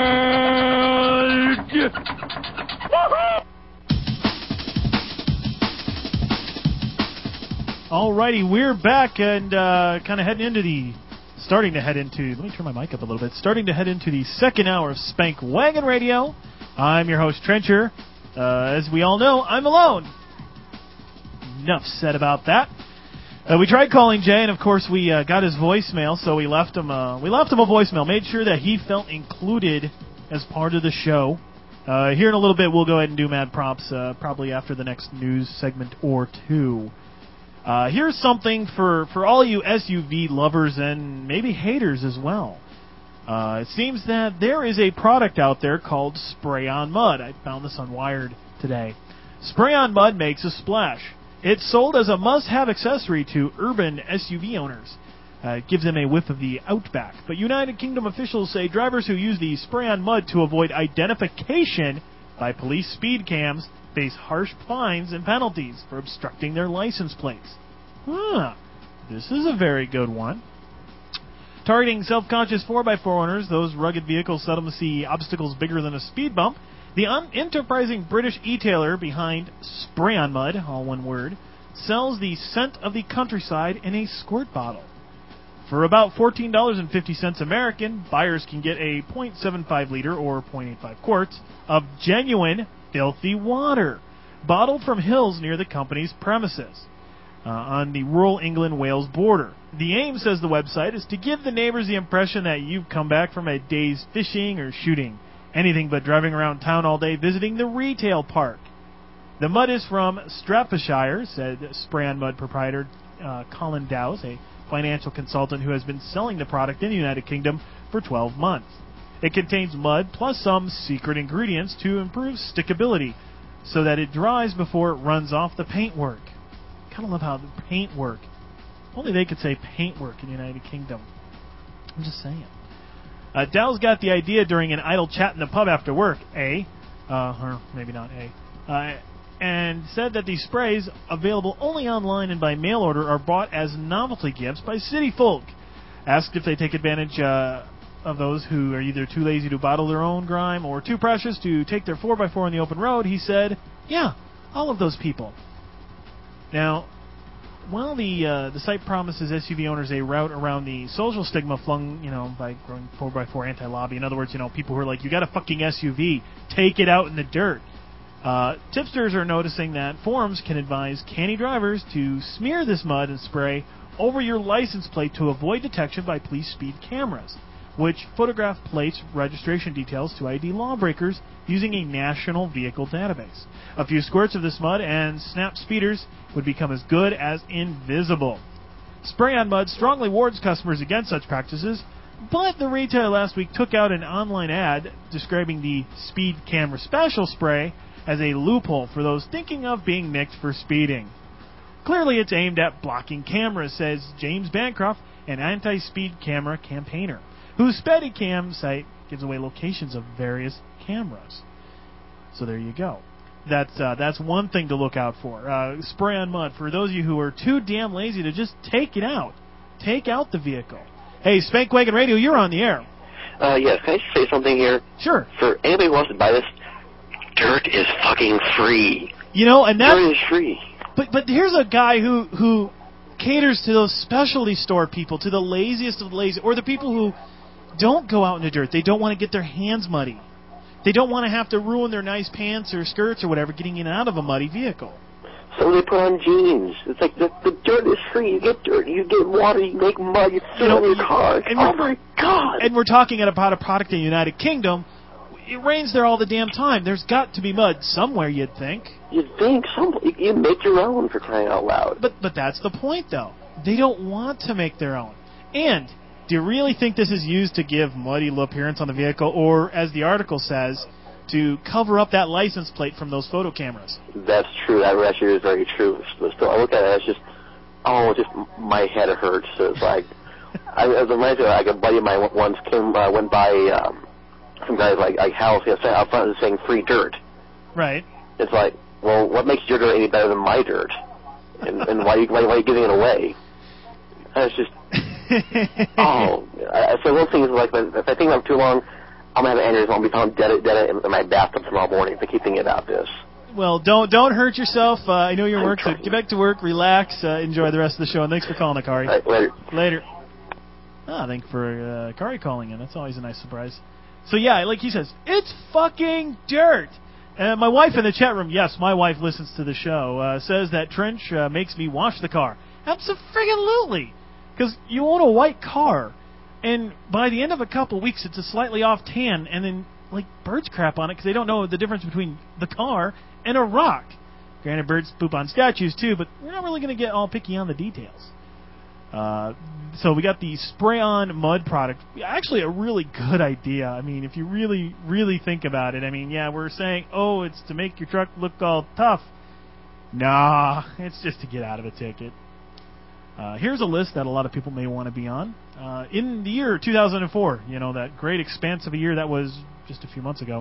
the world. Alrighty, we're back and uh, kind of heading into the, starting to head into, let me turn my mic up a little bit, starting to head into the second hour of Spank Wagon Radio. I'm your host, Trencher. Uh, as we all know, I'm alone. Enough said about that. Uh, we tried calling Jay, and of course we uh, got his voicemail, so we left him. Uh, we left him a voicemail, made sure that he felt included as part of the show. Uh, here in a little bit, we'll go ahead and do Mad Props, uh, probably after the next news segment or two. Uh, here's something for, for all you S U V lovers and maybe haters as well. Uh, it seems that there is a product out there called Spray On Mud. I found this on Wired today. Spray On Mud makes a splash. It's sold as a must-have accessory to urban S U V owners. Uh, it gives them a whiff of the outback. But United Kingdom officials say drivers who use the Spray On Mud to avoid identification by police speed cams face harsh fines and penalties for obstructing their license plates. Huh. This is a very good one. Targeting self-conscious four by four owners, those rugged vehicles seldom to see obstacles bigger than a speed bump, the unenterprising British e-tailer behind Spray On Mud, all one word, sells the scent of the countryside in a squirt bottle. For about fourteen dollars and fifty cents American, buyers can get a point seven five liter or zero point eight five quarts of genuine filthy water, bottled from hills near the company's premises. Uh, on the rural England-Wales border. The aim, says the website, is to give the neighbors the impression that you've come back from a day's fishing or shooting, anything but driving around town all day visiting the retail park. The mud is from Staffordshire, said Spray On Mud proprietor uh, Colin Dowse, a financial consultant who has been selling the product in the United Kingdom for twelve months. It contains mud plus some secret ingredients to improve stickability so that it dries before it runs off the paintwork. I kind of love how the paintwork. Only they could say paintwork in the United Kingdom. I'm just saying. Uh, Dow's got the idea during an idle chat in the pub after work, A, uh, or maybe not A, uh, and said that the sprays, available only online and by mail order, are bought as novelty gifts by city folk. Asked if they take advantage uh, of those who are either too lazy to bottle their own grime or too precious to take their four by four on the open road, he said, yeah, all of those people. Now, while the uh, the site promises S U V owners a route around the social stigma flung, you know, by growing four by four anti-lobby, in other words, you know, people who are like, you got a fucking S U V, take it out in the dirt. Uh, tipsters are noticing that forums can advise canny drivers to smear this mud and spray over your license plate to avoid detection by police speed cameras, which photograph plates registration details to I D lawbreakers using a national vehicle database. A few squirts of this mud and snap speeders would become as good as invisible. Spray On Mud strongly warns customers against such practices, but the retailer last week took out an online ad describing the Speed Camera Special Spray as a loophole for those thinking of being nicked for speeding. Clearly it's aimed at blocking cameras, says James Bancroft, an anti-speed camera campaigner, whose Steadicam site gives away locations of various cameras. So there you go. That's uh, that's one thing to look out for. Uh, Spray On Mud, for those of you who are too damn lazy to just take it out. Take out the vehicle. Hey, Spank Wagon Radio, you're on the air. Uh, yes, can I just say something here? Sure. For anybody who wants to buy this, dirt is fucking free. You know, and that's... Dirt is free. But, but here's a guy who, who caters to those specialty store people, to the laziest of the lazy, or the people who don't go out in the dirt. They don't want to get their hands muddy. They don't want to have to ruin their nice pants or skirts or whatever getting in and out of a muddy vehicle. So they put on jeans. It's like the, the dirt is free. you get dirt, you get water, you make mud, you throw You know, in your car. and Oh, we're- my God. And we're talking about a product in the United Kingdom. It rains there all the damn time. There's got to be mud somewhere, you'd think. You'd think some, you, you make your own, for crying out loud. But but that's the point, though. They don't want to make their own. And do you really think this is used to give muddy appearance on the vehicle, or, as the article says, to cover up that license plate from those photo cameras? That's true. That actually is very true. But still, I look at it, it's just, oh, just my head hurts. So it's like, I, as a reminder, like a buddy of mine once came, uh, went by um, some guy's like, like house, you know, out front saying free dirt. Right. It's like, well, what makes your dirt any better than my dirt? And, and why, are you, why, why are you giving it away? And it's just, oh. I, so those things, like, if I think about it too long, I'm going to have an aneurysm. I'll be found dead, dead in my bathtub tomorrow morning if I keep thinking about this. Well, don't don't hurt yourself. Uh, I know you're work, so get back to work, relax, uh, enjoy the rest of the show, and thanks for calling, Akari. All right, later. Later. Ah, thank you for uh, Akari calling in. That's always a nice surprise. So, yeah, like he says, it's fucking dirt. And my wife in the chat room, yes, my wife listens to the show, uh, says that Trench uh, makes me wash the car. Absolutely. Because you own a white car, and by the end of a couple weeks, it's a slightly off tan, and then, like, birds crap on it because they don't know the difference between the car and a rock. Granted, birds poop on statues, too, but we're not really going to get all picky on the details. Uh, so we got the spray-on mud product. Actually, a really good idea. I mean, if you really, really think about it, I mean, yeah, we're saying, oh, it's to make your truck look all tough. Nah, it's just to get out of a ticket. Uh, here's a list that a lot of people may want to be on. Uh, in the year two thousand four, you know, that great expanse of a year that was just a few months ago,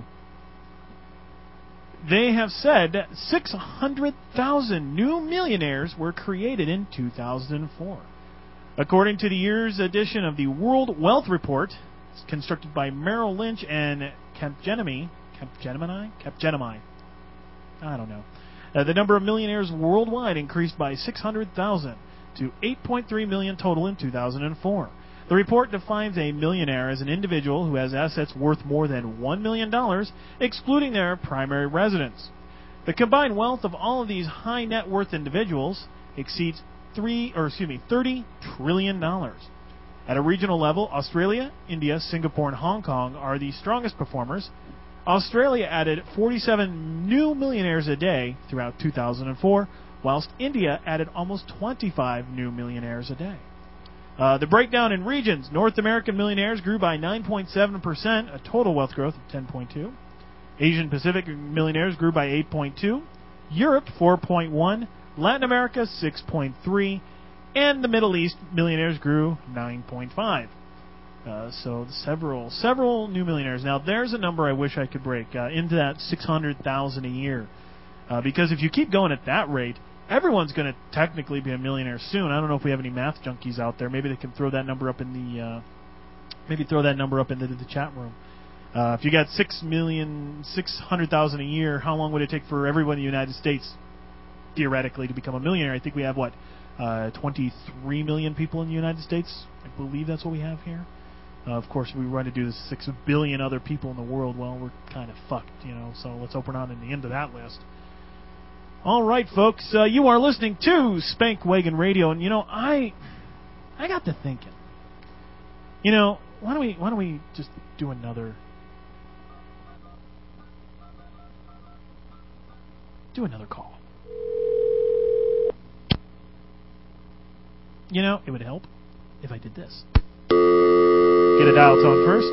they have said that six hundred thousand new millionaires were created in two thousand four. According to the year's edition of the World Wealth Report, it's constructed by Merrill Lynch and Capgemini, Capgemini, Capgemini, I don't know. Uh, the number of millionaires worldwide increased by six hundred thousand to eight point three million total in two thousand four. The report defines a millionaire as an individual who has assets worth more than one million dollars, excluding their primary residence. The combined wealth of all of these high net worth individuals exceeds three, or excuse me, thirty trillion dollars. At a regional level, Australia, India, Singapore, and Hong Kong are the strongest performers. Australia added forty-seven new millionaires a day throughout two thousand four, whilst India added almost twenty-five new millionaires a day. Uh, the breakdown in regions: North American millionaires grew by nine point seven percent, a total wealth growth of ten point two. Asian Pacific millionaires grew by eight point two. Europe four point one. Latin America six point three. And the Middle East millionaires grew nine point five. Uh, so several several new millionaires. Now, there's a number I wish I could break uh, into that six hundred thousand a year. Uh, because if you keep going at that rate, everyone's going to technically be a millionaire soon. I don't know if we have any math junkies out there. Maybe they can throw that number up in the uh, maybe throw that number up into the chat room. Uh, if you got six million six hundred thousand a year, how long would it take for everyone in the United States theoretically to become a millionaire? I think we have what uh, twenty-three million people in the United States. I believe that's what we have here. Uh, of course, we run to do this six billion other people in the world. Well, we're kind of fucked, you know. So let's hope we're not in the end of that list. All right, folks, uh, you are listening to Spank Wagon Radio, and you know, I, I got to thinking. You know, why don't we, why don't we just do another, do another call? You know, it would help if I did this. Get a dial tone first.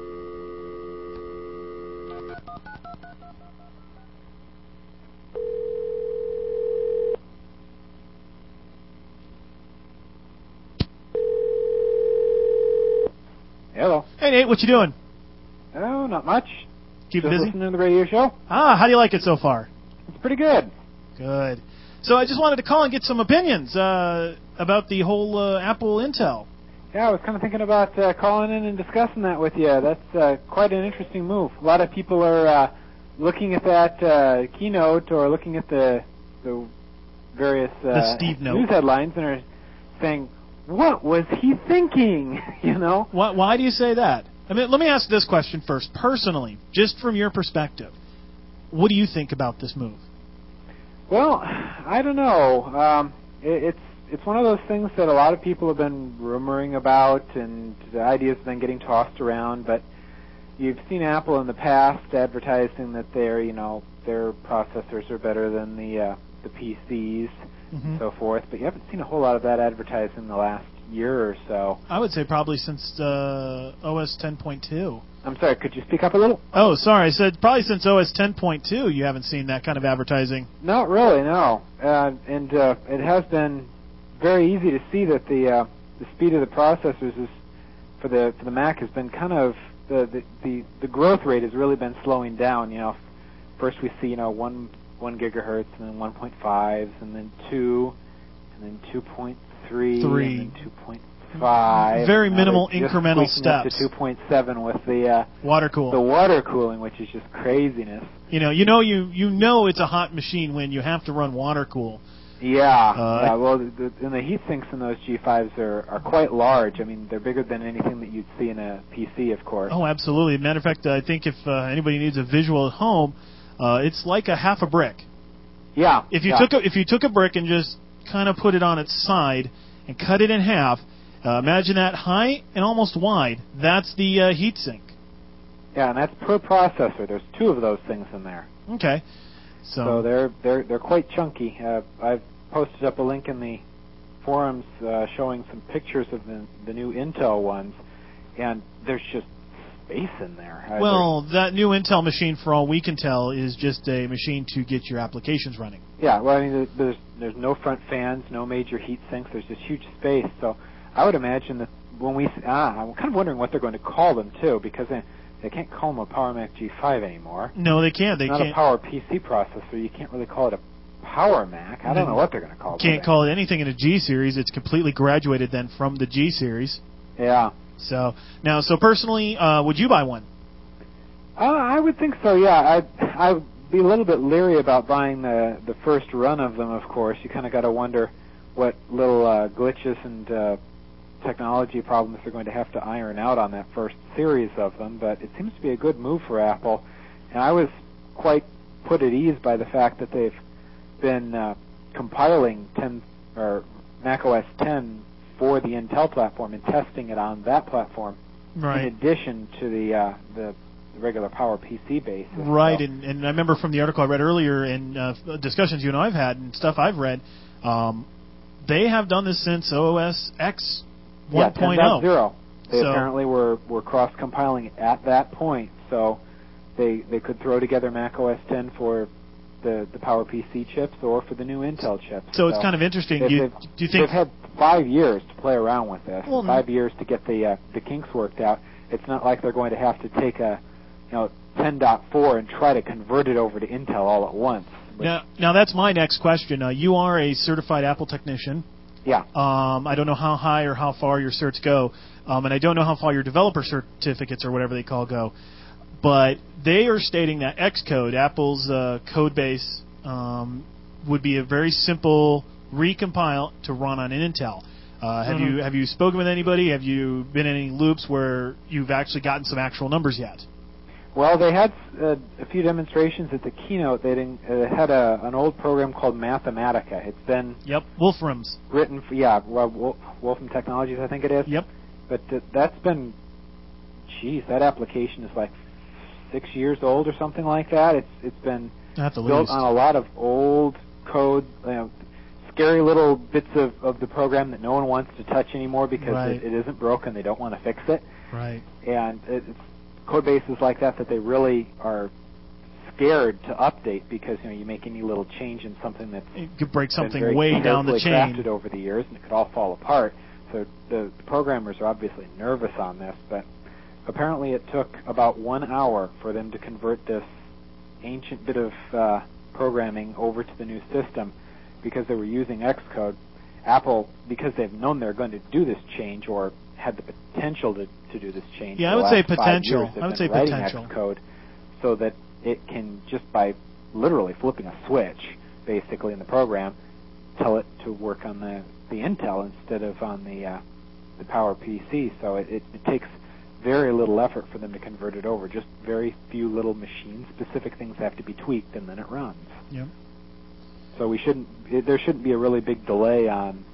Hello. Hey, Nate, what you doing? Oh, not much. Keep Just busy? listening to the radio show. Ah, how do you like it so far? It's pretty good. Good. So I just wanted to call and get some opinions uh, about the whole uh, Apple Intel. Yeah, I was kind of thinking about uh, calling in and discussing that with you. That's uh, quite an interesting move. A lot of people are uh, looking at that uh, keynote or looking at the the various uh, The Steve note. news headlines and are saying, what was he thinking? You know? Why, why do you say that? I mean, let me ask this question first. Personally, just from your perspective, what do you think about this move? Well, I don't know. Um, it, it's it's one of those things that a lot of people have been rumoring about, and the ideas have been getting tossed around. But you've seen Apple in the past advertising that their, you know, their processors are better than the uh, the P Cs Mhm. and so forth. But you haven't seen a whole lot of that advertised in the last year or so. I would say probably since uh, O S ten point two. I'm sorry, could you speak up a little? Oh, sorry. I said probably since O S ten point two you haven't seen that kind of advertising. Not really, no. Uh, and uh, it has been very easy to see that the uh, the speed of the processors is for the for the Mac has been kind of the the, the, the growth rate has really been slowing down. You know, first we see you know one one gigahertz, and then one point five, and then two, and then two point three, Three. and then two point five. Very Now minimal they're just incremental tweaking up steps. to two point seven with the uh, Water cool. the water cooling, which is just craziness. You know, you know, you you know it's a hot machine when you have to run water cool. Yeah, Uh, yeah. Well, the, the, and the heat sinks in those G fives are, are quite large. I mean, they're bigger than anything that you'd see in a P C, of course. Oh, absolutely. Matter of fact, I think if uh, anybody needs a visual at home, uh, it's like a half a brick. Yeah. If you yeah. took a, if you took a brick and just kind of put it on its side and cut it in half, uh, imagine that high and almost wide. That's the uh, heat sink. Yeah, and that's per processor. There's two of those things in there. Okay. So, So they're they're they're quite chunky. Uh, I've posted up a link in the forums uh, showing some pictures of the the new Intel ones, and there's just space in there. Uh, well, that new Intel machine, for all we can tell, is just a machine to get your applications running. Yeah, well, I mean, there's there's no front fans, no major heat sinks. There's just huge space. So I would imagine that when we ah, I'm kind of wondering what they're going to call them too, because they, they can't call them a Power Mac G five anymore. No, they can't. They it's not can't. a Power P C processor. You can't really call it a Power Mac. I don't know what they're going to call it. Can't call it anything in a G series. It's completely graduated then from the G series. Yeah. So now, so personally, uh, would you buy one? Uh, I would think so. Yeah, I I would be a little bit leery about buying the the first run of them. Of course, you kind of got to wonder what little uh, glitches and uh, technology problems they're going to have to iron out on that first series of them. But it seems to be a good move for Apple, and I was quite put at ease by the fact that they've been uh, compiling ten or Mac O S ten for the Intel platform and testing it on that platform, right. in addition to the uh, the regular Power P C basis. Right, so. and, and I remember from the article I read earlier and uh, discussions you and I've had and stuff I've read, um, they have done this since O S X one point oh. Yeah, ten point oh. They So- apparently were, were cross-compiling at that point, so they they could throw together Mac O S ten for the, the Power P C chips or for the new Intel chips. So it's kind of interesting. They've, You- they've, do you think- they've had five years to play around with this, Well, five years to get the uh, the kinks worked out. It's not like they're going to have to take a you know ten point four and try to convert it over to Intel all at once. Which, Now, now that's my next question. Uh, you are a certified Apple technician. Yeah. Um, I don't know how high or how far your certs go, um, and I don't know how far your developer certificates or whatever they call go. But they are stating that Xcode, Apple's uh, code base, um, would be a very simple recompile to run on an Intel. Uh, have Mhm. you have you spoken with anybody? Have you been in any loops where you've actually gotten some actual numbers yet? Well, they had uh, a few demonstrations at the keynote. They didn't, uh, had a, an old program called Mathematica. It's been Yep, Wolfram's. written for, yeah, well, Wolf, Wolfram Technologies, I think it is. Yep. But uh, that's been, geez, that application is like six years old or something like that. It's it's been At the built least. on a lot of old code, you know, scary little bits of, of the program that no one wants to touch anymore because Right. it, it isn't broken. They don't want to fix it. Right. And it, it's code bases like that that they really are scared to update because you know you make any little change in something that's You could break been something very way down the carefully chain. crafted over the years, and it could all fall apart. So the, the programmers are obviously nervous on this, but apparently it took about one hour for them to convert this ancient bit of uh, programming over to the new system because they were using Xcode. Apple, because they've known they're going to do this change or had the potential to, to do this change. Yeah, for I would the say last five potential. years, they've I would been say writing potential. Xcode so that it can just by literally flipping a switch, basically in the program, tell it to work on the, the Intel instead of on the uh, the Power P C. So it, it, it takes very little effort for them to convert it over. Just very few little machine-specific things have to be tweaked, and then it runs. Yep. So we shouldn't. It, there shouldn't be a really big delay on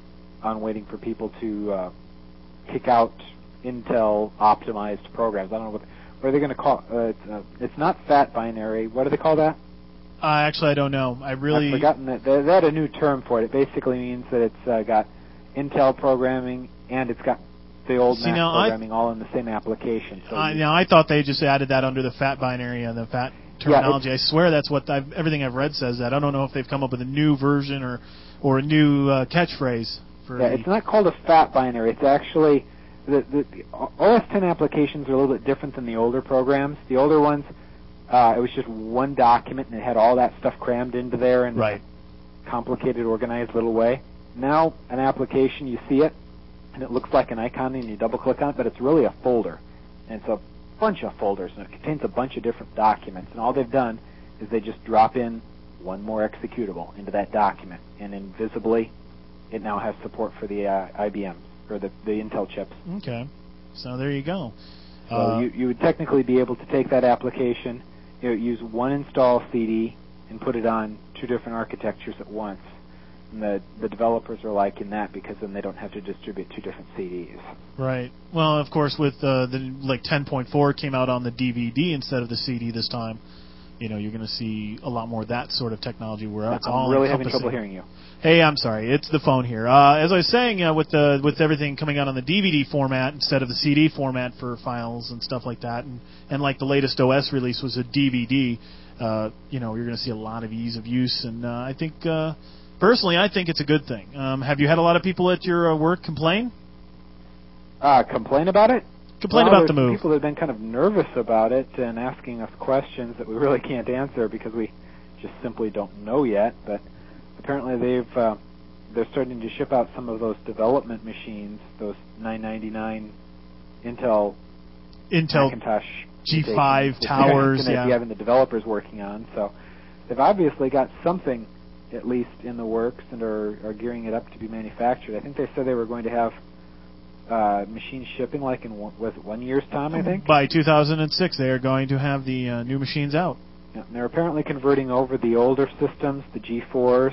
on waiting for people to uh, kick out Intel optimized programs. I don't know what, what are they going to call uh, it's, uh, it's not fat binary. What do they call that? Uh, actually, I don't know. I really... I've forgotten that. They, they had a new term for it. It basically means that it's uh, got Intel programming and it's got the old See, Mac now programming all in the same application. So uh, you, now, I thought they just added that under the fat binary and the fat terminology. Yeah, I swear that's what I've, everything I've read says that. I don't know if they've come up with a new version or, or a new uh, catchphrase. For yeah, the, it's not called a fat binary. It's actually... The, the, the O S ten applications are a little bit different than the older programs. The older ones... Uh, it was just one document, and it had all that stuff crammed into there in right. a complicated, organized little way. Now, an application, you see it, and it looks like an icon, and you double-click on it, but it's really a folder. And it's a bunch of folders, and it contains a bunch of different documents. And all they've done is they just drop in one more executable into that document. And invisibly, it now has support for the uh, I B Ms, or the, the Intel chips. Okay. So there you go. So uh, you, you would technically be able to take that application... You know, use one install C D and put it on two different architectures at once. And the, the developers are liking that because then they don't have to distribute two different C Ds. Right. Well, of course, with uh, the like ten point four came out on the D V D instead of the C D this time. You know, you're going to see a lot more of that sort of technology where it's I'm all really having encompassing. trouble hearing you. Hey, I'm sorry. It's the phone here. Uh, as I was saying, uh, with the with everything coming out on the D V D format instead of the C D format for files and stuff like that, and, and like the latest O S release was a D V D, uh, you know, you're going to see a lot of ease of use, and uh, I think, uh, personally, I think it's a good thing. Um, have you had a lot of people at your uh, work complain? Uh, complain about it? Complain well, about the there's move. People that have been kind of nervous about it and asking us questions that we really can't answer because we just simply don't know yet, but apparently they've... Uh, they're starting to ship out some of those development machines, those nine ninety-nine Intel, Intel Macintosh G five towers, yeah. yeah. having the developers working on. So they've obviously got something at least in the works and are, are gearing it up to be manufactured. I think they said they were going to have uh, machines shipping like in one, was it one year's time, I think? By two thousand six, they are going to have the uh, new machines out. Yeah, and they're apparently converting over the older systems, the G fours.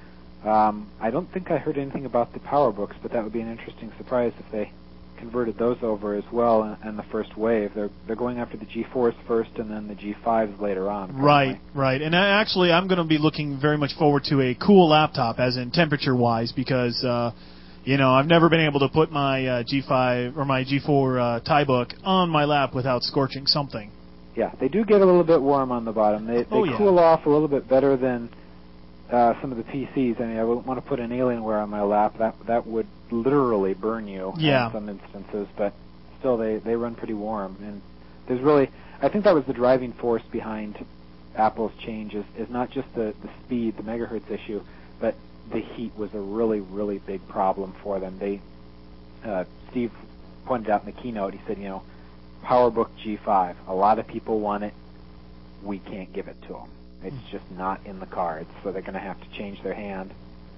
Um, I don't think I heard anything about the PowerBooks, but that would be an interesting surprise if they converted those over as well in, in the first wave. They're they're going after the G fours first and then the G fives later on. Apparently. Right, right. And I, actually, I'm going to be looking very much forward to a cool laptop, as in temperature-wise, because, uh, you know, I've never been able to put my uh, G five or my G four uh, Tiebook on my lap without scorching something. Yeah, they do get a little bit warm on the bottom. They, they oh, yeah. cool off a little bit better than... Uh, some of the P Cs. I mean, I wouldn't want to put an Alienware on my lap. That that would literally burn you yeah. in some instances. But still, they, they run pretty warm. And there's really, I think that was the driving force behind Apple's changes. Is not just the the speed, the megahertz issue, but the heat was a really really big problem for them. They uh, Steve pointed out in the keynote. He said, you know, PowerBook G five. A lot of people want it. We can't give it to them. It's just not in the cards, so they're going to have to change their hand.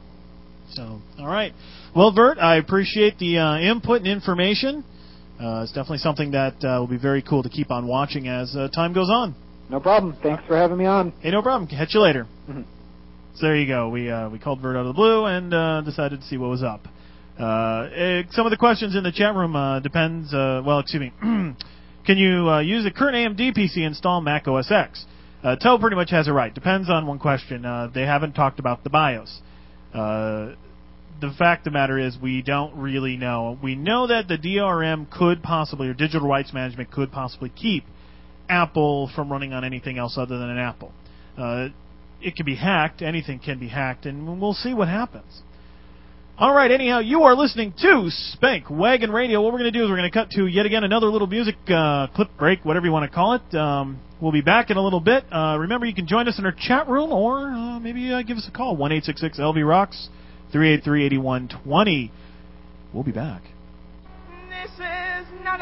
So, all right. Well, Bert, I appreciate the uh, input and information. Uh, it's definitely something that uh, will be very cool to keep on watching as uh, time goes on. No problem. Thanks for having me on. Hey, no problem. Catch you later. Mm-hmm. So there you go. We uh, we called Bert out of the blue and uh, decided to see what was up. Uh, eh, some of the questions in the chat room uh, depends. Uh, well, excuse me. Can you uh, use a current A M D P C and install Mac O S X? Uh, Tel pretty much has it right. Depends on one question. Uh, they haven't talked about the BIOS. Uh, the fact of the matter is we don't really know. We know that the D R M could possibly, or digital rights management could possibly keep Apple from running on anything else other than an Apple. Uh, it can be hacked. Anything can be hacked, and we'll see what happens. All right, anyhow, you are listening to Spank Wagon Radio. What we're going to do is we're going to cut to, yet again, another little music uh, clip break, whatever you want to call it. Um, we'll be back in a little bit. Uh, remember, you can join us in our chat room, or uh, maybe uh, give us a call, one eight six six L V rocks, three eight three, eight one two zero. We'll be back. This is not a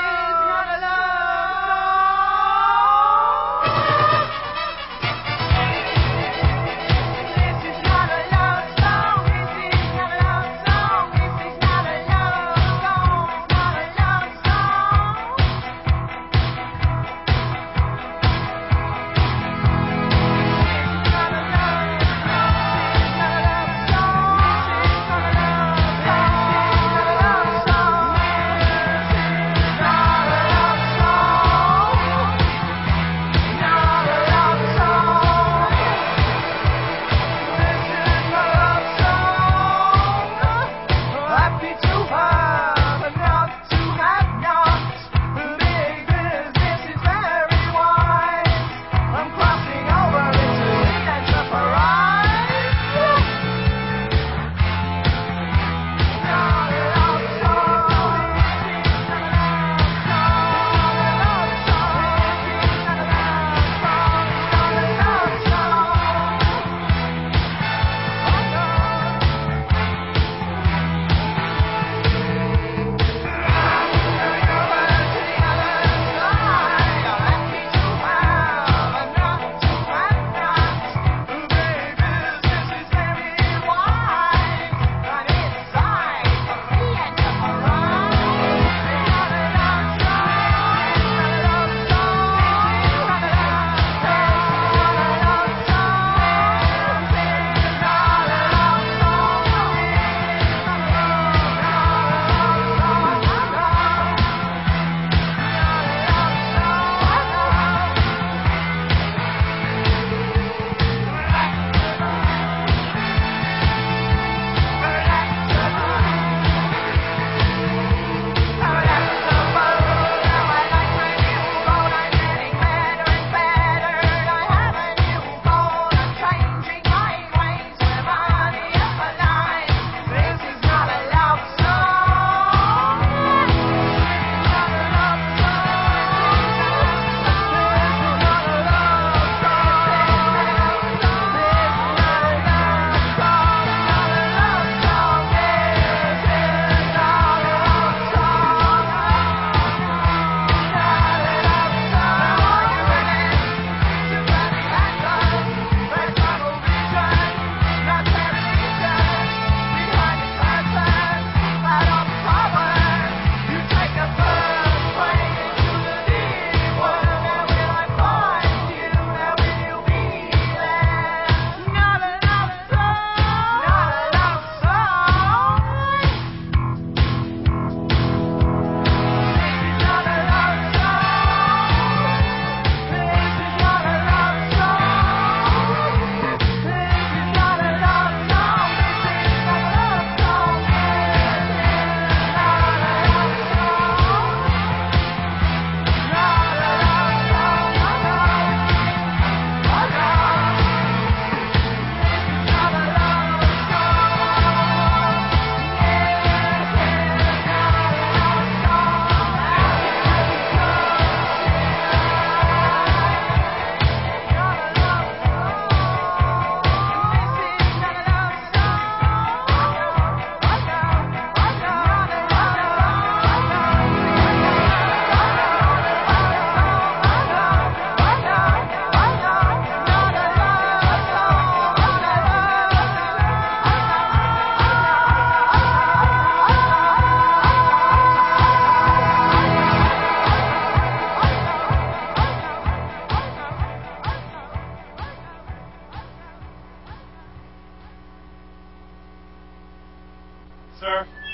love. Song.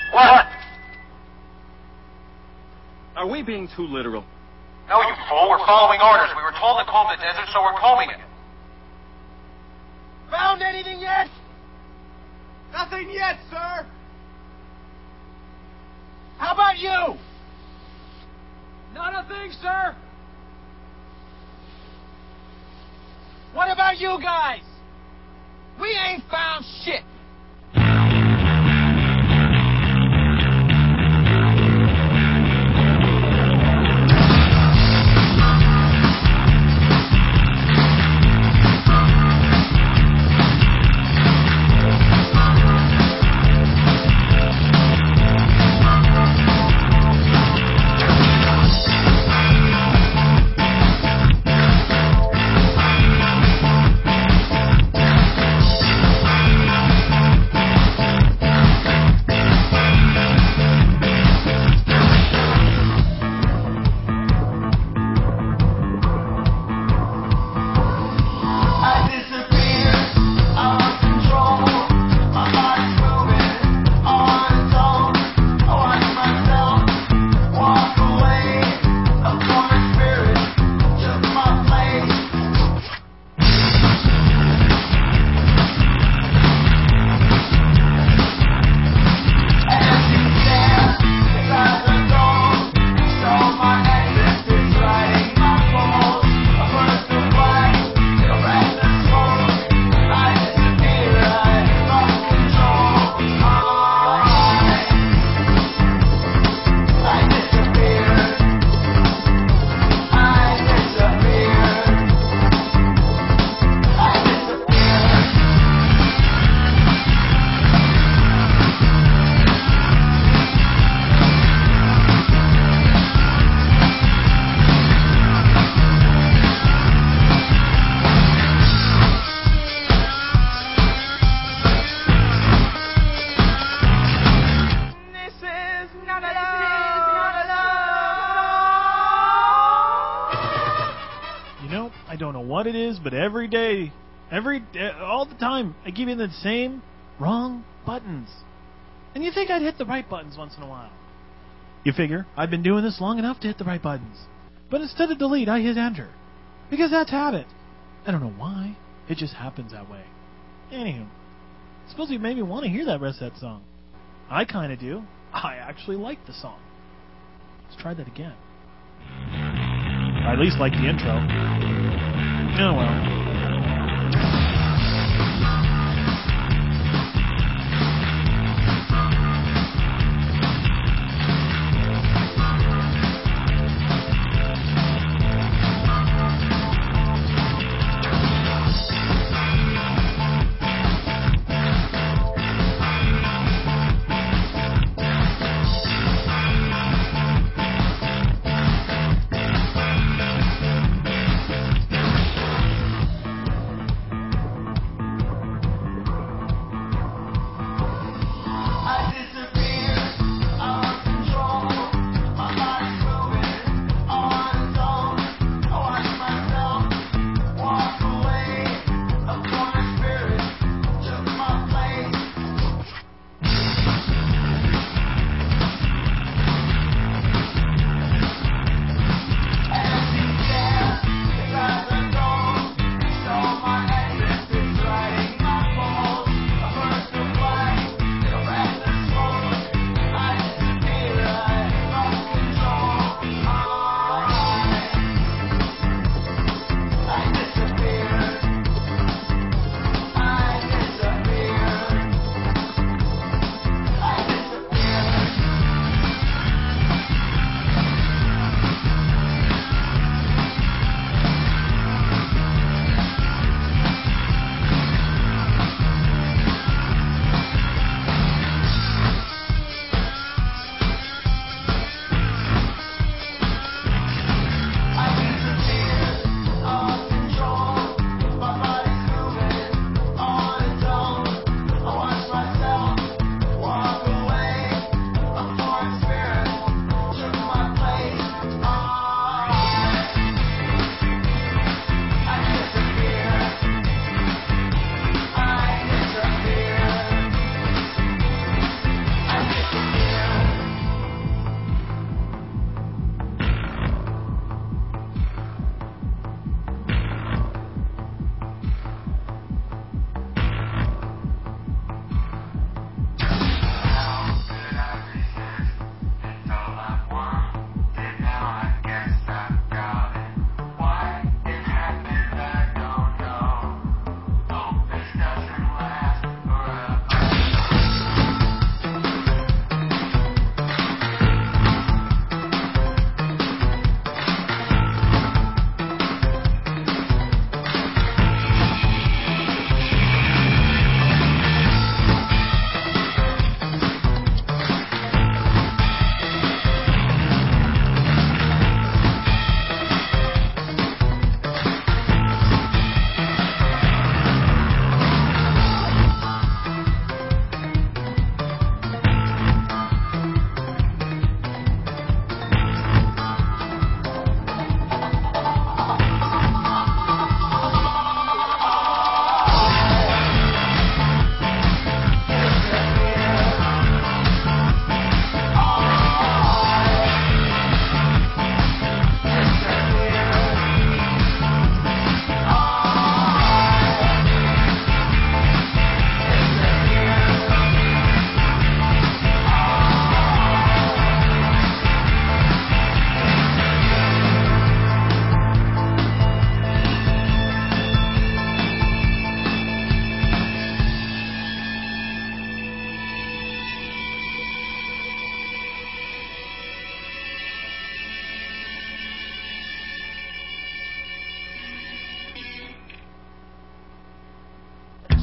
What? Are we being too literal? No, you fool. We're following orders. We were told to comb the desert, so we're combing it. Found anything yet? Nothing yet, sir. How about you? Not a thing, sir. What about you guys? We ain't found shit. What it is, but every day, every all the time, I give you the same wrong buttons. And you think I'd hit the right buttons once in a while. You figure I've been doing this long enough to hit the right buttons. But instead of delete, I hit enter. Because that's habit. I don't know why. It just happens that way. Anywho, I suppose you made me want to hear that rest of that song. I kind of do. I actually like the song. Let's try that again. Or at least like the intro. Oh well.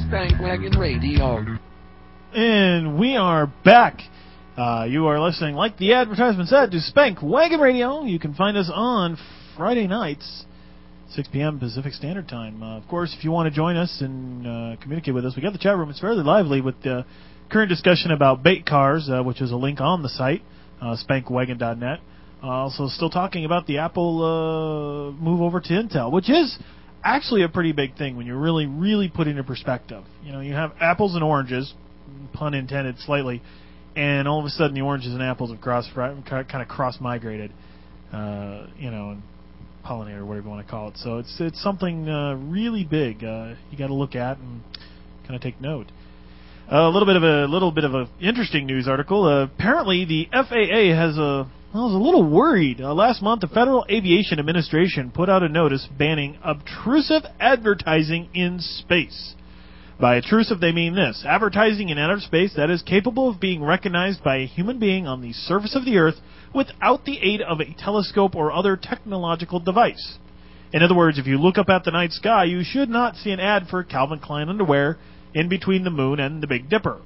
Spank Wagon Radio. And we are back. Uh, you are listening, like the advertisement said, to Spank Wagon Radio. You can find us on Friday nights, six p.m. Pacific Standard Time. Uh, of course, if you want to join us and uh, communicate with us, we got the chat room. It's fairly lively with the current discussion about bait cars, uh, which is a link on the site, uh, spank wagon dot net. Uh, also, still talking about the Apple uh, move over to Intel, which is actually a pretty big thing when you really, really put it into perspective. You know, you have apples and oranges, pun intended slightly, and all of a sudden the oranges and apples have cross, kind of cross-migrated, uh, you know, and pollinated or whatever you want to call it. So it's it's something uh, really big. Uh, you got to look at and kind of take note. Uh, a little bit of a little bit of a interesting news article. Uh, apparently, the F A A has a well, was a little worried. Uh, last month, the Federal Aviation Administration put out a notice banning obtrusive advertising in space. By obtrusive, they mean this: advertising in outer space that is capable of being recognized by a human being on the surface of the Earth without the aid of a telescope or other technological device. In other words, if you look up at the night sky, you should not see an ad for Calvin Klein underwear in between the moon and the Big Dipper.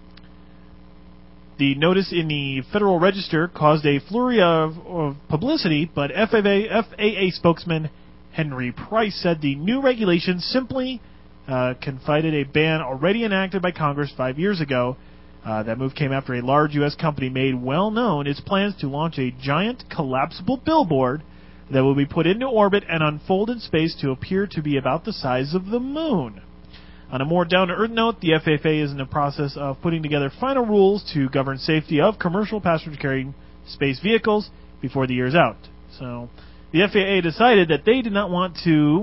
The notice in the Federal Register caused a flurry of, of publicity, but F A A, F A A spokesman Henry Price said the new regulations simply uh, confided a ban already enacted by Congress five years ago. Uh, that move came after a large U S company made well known its plans to launch a giant collapsible billboard that will be put into orbit and unfold in space to appear to be about the size of the moon. On a more down-to-earth note, the F A A is in the process of putting together final rules to govern safety of commercial passenger-carrying space vehicles before the year's out. So, the F A A decided that they did not want to,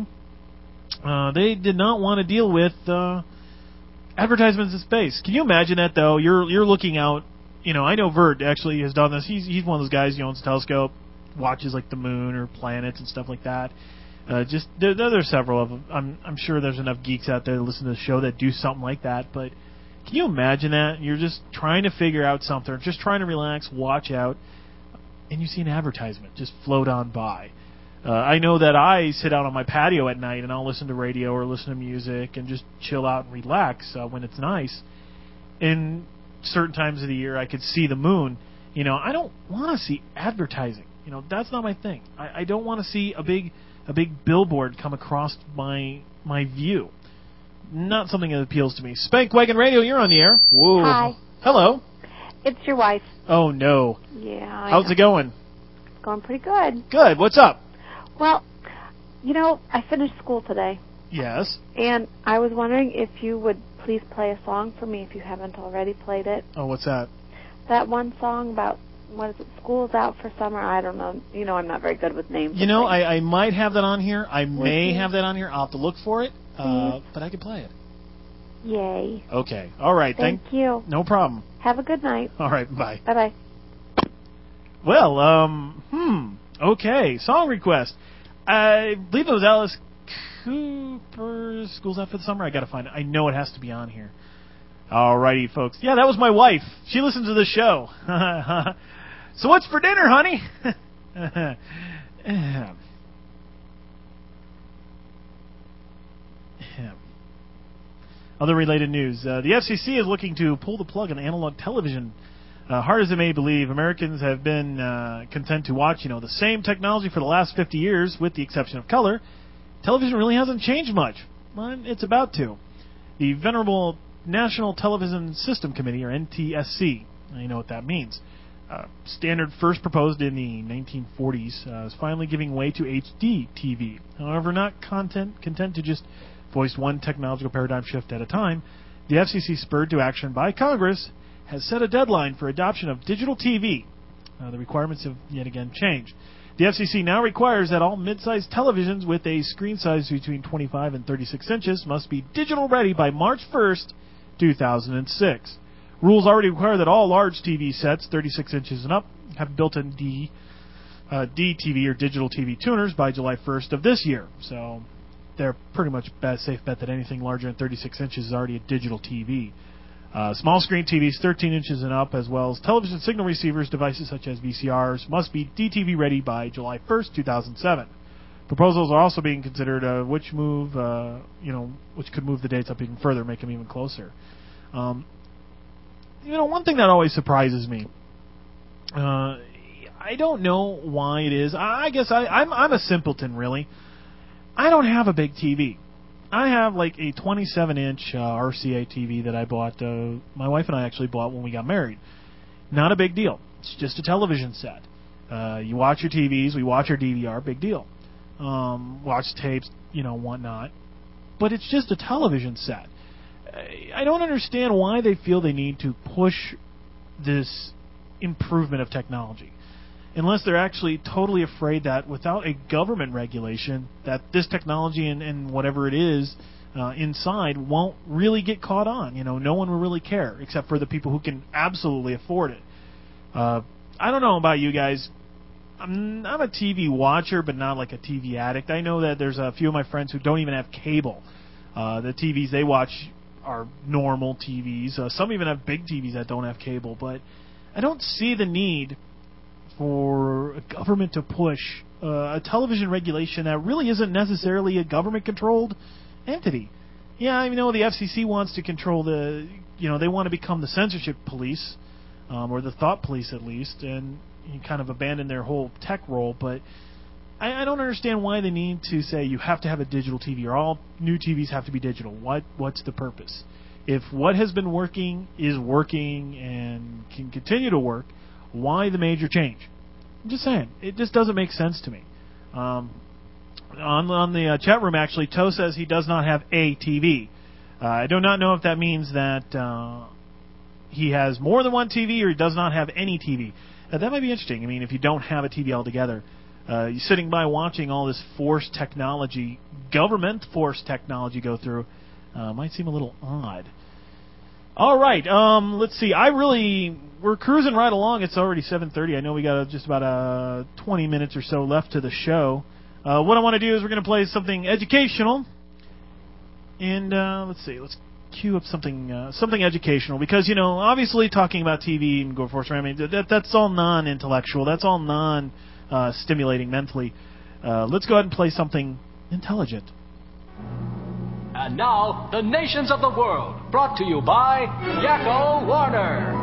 uh, they did not want to deal with uh, advertisements in space. Can you imagine that, though? You're you're looking out. You know, I know Vert actually has done this. He's he's one of those guys who owns a telescope, watches like the moon or planets and stuff like that. Uh, just there, there are several of them. I'm, I'm sure there's enough geeks out there to listen to the show that do something like that. But can you imagine that? You're just trying to figure out something, just trying to relax, watch out, and you see an advertisement just float on by. Uh, I know that I sit out on my patio at night and I'll listen to radio or listen to music and just chill out and relax uh, when it's nice. And certain times of the year I could see the moon. You know, I don't want to see advertising. You know, that's not my thing. I, I don't want to see a big a big billboard come across my my view. Not something that appeals to me. Spank Wagon Radio, you're on the air. Whoa. Hi. Hello. It's your wife. Oh, no. Yeah. I How's know. it going? It's going pretty good. Good. What's up? Well, you know, I finished school today. Yes. And I was wondering if you would please play a song for me if you haven't already played it. Oh, what's that? That one song about, what is it, school's out for summer? I don't know. You know, I'm not very good with names. You know, I, I might have that on here. I may you? have that on here. I'll have to look for it. Uh, but I can play it. Yay. Okay. All right. Thank, Thank you. No problem. Have a good night. All right. Bye. Bye-bye. Well, um, hmm. Okay. Song request. I believe it was Alice Cooper's School's Out for the Summer. I got to find it. I know it has to be on here. All righty, folks. Yeah, that was my wife. She listens to the show. So what's for dinner, honey? Other related news. Uh, the F C C is looking to pull the plug on analog television. Uh, hard as it may believe, Americans have been uh, content to watch, you know, the same technology for the last fifty years, with the exception of color. Television really hasn't changed much. Well, it's about to. The venerable National Television System Committee, or N T S C, you know what that means. Uh, standard first proposed in the nineteen forties uh, is finally giving way to H D T V. However, not content, content to just voice one technological paradigm shift at a time, the F C C, spurred to action by Congress, has set a deadline for adoption of digital T V. Uh, the requirements have yet again changed. The F C C now requires that all mid-sized televisions with a screen size between twenty-five and thirty-six inches must be digital ready by March first, two thousand six. Rules already require that all large T V sets, thirty-six inches and up, have built-in D, uh, D T V or digital T V tuners by July first of this year. So they're pretty much a safe bet that anything larger than thirty-six inches is already a digital T V. Uh, small screen T Vs, thirteen inches and up, as well as television signal receivers, devices such as V C Rs, must be D T V ready by July first, two thousand seven. Proposals are also being considered, uh, which move, uh, you know, which could move the dates up even further, make them even closer. Um, you know, one thing that always surprises me, uh, I don't know why it is. I guess I, I'm, I'm a simpleton, really. I don't have a big T V. I have like a twenty-seven inch uh, R C A T V that I bought. Uh, my wife and I actually bought when we got married. Not a big deal. It's just a television set. Uh, you watch your T Vs, we watch our D V R, big deal. Um, watch tapes, you know, whatnot. But it's just a television set. I don't understand why they feel they need to push this improvement of technology. Unless they're actually totally afraid that without a government regulation, that this technology and, and whatever it is uh, inside won't really get caught on. You know, no one will really care except for the people who can absolutely afford it. Uh, I don't know about you guys. I'm, I'm a T V watcher, but not like a T V addict. I know that there's a few of my friends who don't even have cable. Uh, the T Vs they watch are normal T Vs. Uh, some even have big T Vs that don't have cable. But I don't see the need for a government to push uh, a television regulation that really isn't necessarily a government-controlled entity. Yeah, I know the F C C wants to control the, you know, they want to become the censorship police, um, or the thought police at least, and you kind of abandon their whole tech role, but I, I don't understand why they need to say you have to have a digital T V or all new T Vs have to be digital. What What's the purpose? If what has been working is working and can continue to work, why the major change? I'm just saying. It just doesn't make sense to me. Um, on, on the uh, chat room, actually, Toe says he does not have a T V. Uh, I do not know if that means that uh, he has more than one T V or he does not have any T V. Uh, that might be interesting. I mean, if you don't have a T V altogether, uh, you're sitting by watching all this forced technology, government-forced technology go through, uh, might seem a little odd. All right, um, let's see. I really, we're cruising right along. It's already seven thirty. I know we got just about uh, twenty minutes or so left to the show. Uh, what I want to do is we're going to play something educational. And uh, let's see, let's cue up something uh, something educational. Because, you know, obviously talking about T V and Go Force Ramming, that, that's all non-intellectual. That's all non-stimulating uh, mentally. Uh, let's go ahead and play something intelligent. And now, the nations of the world, brought to you by Yakko Warner.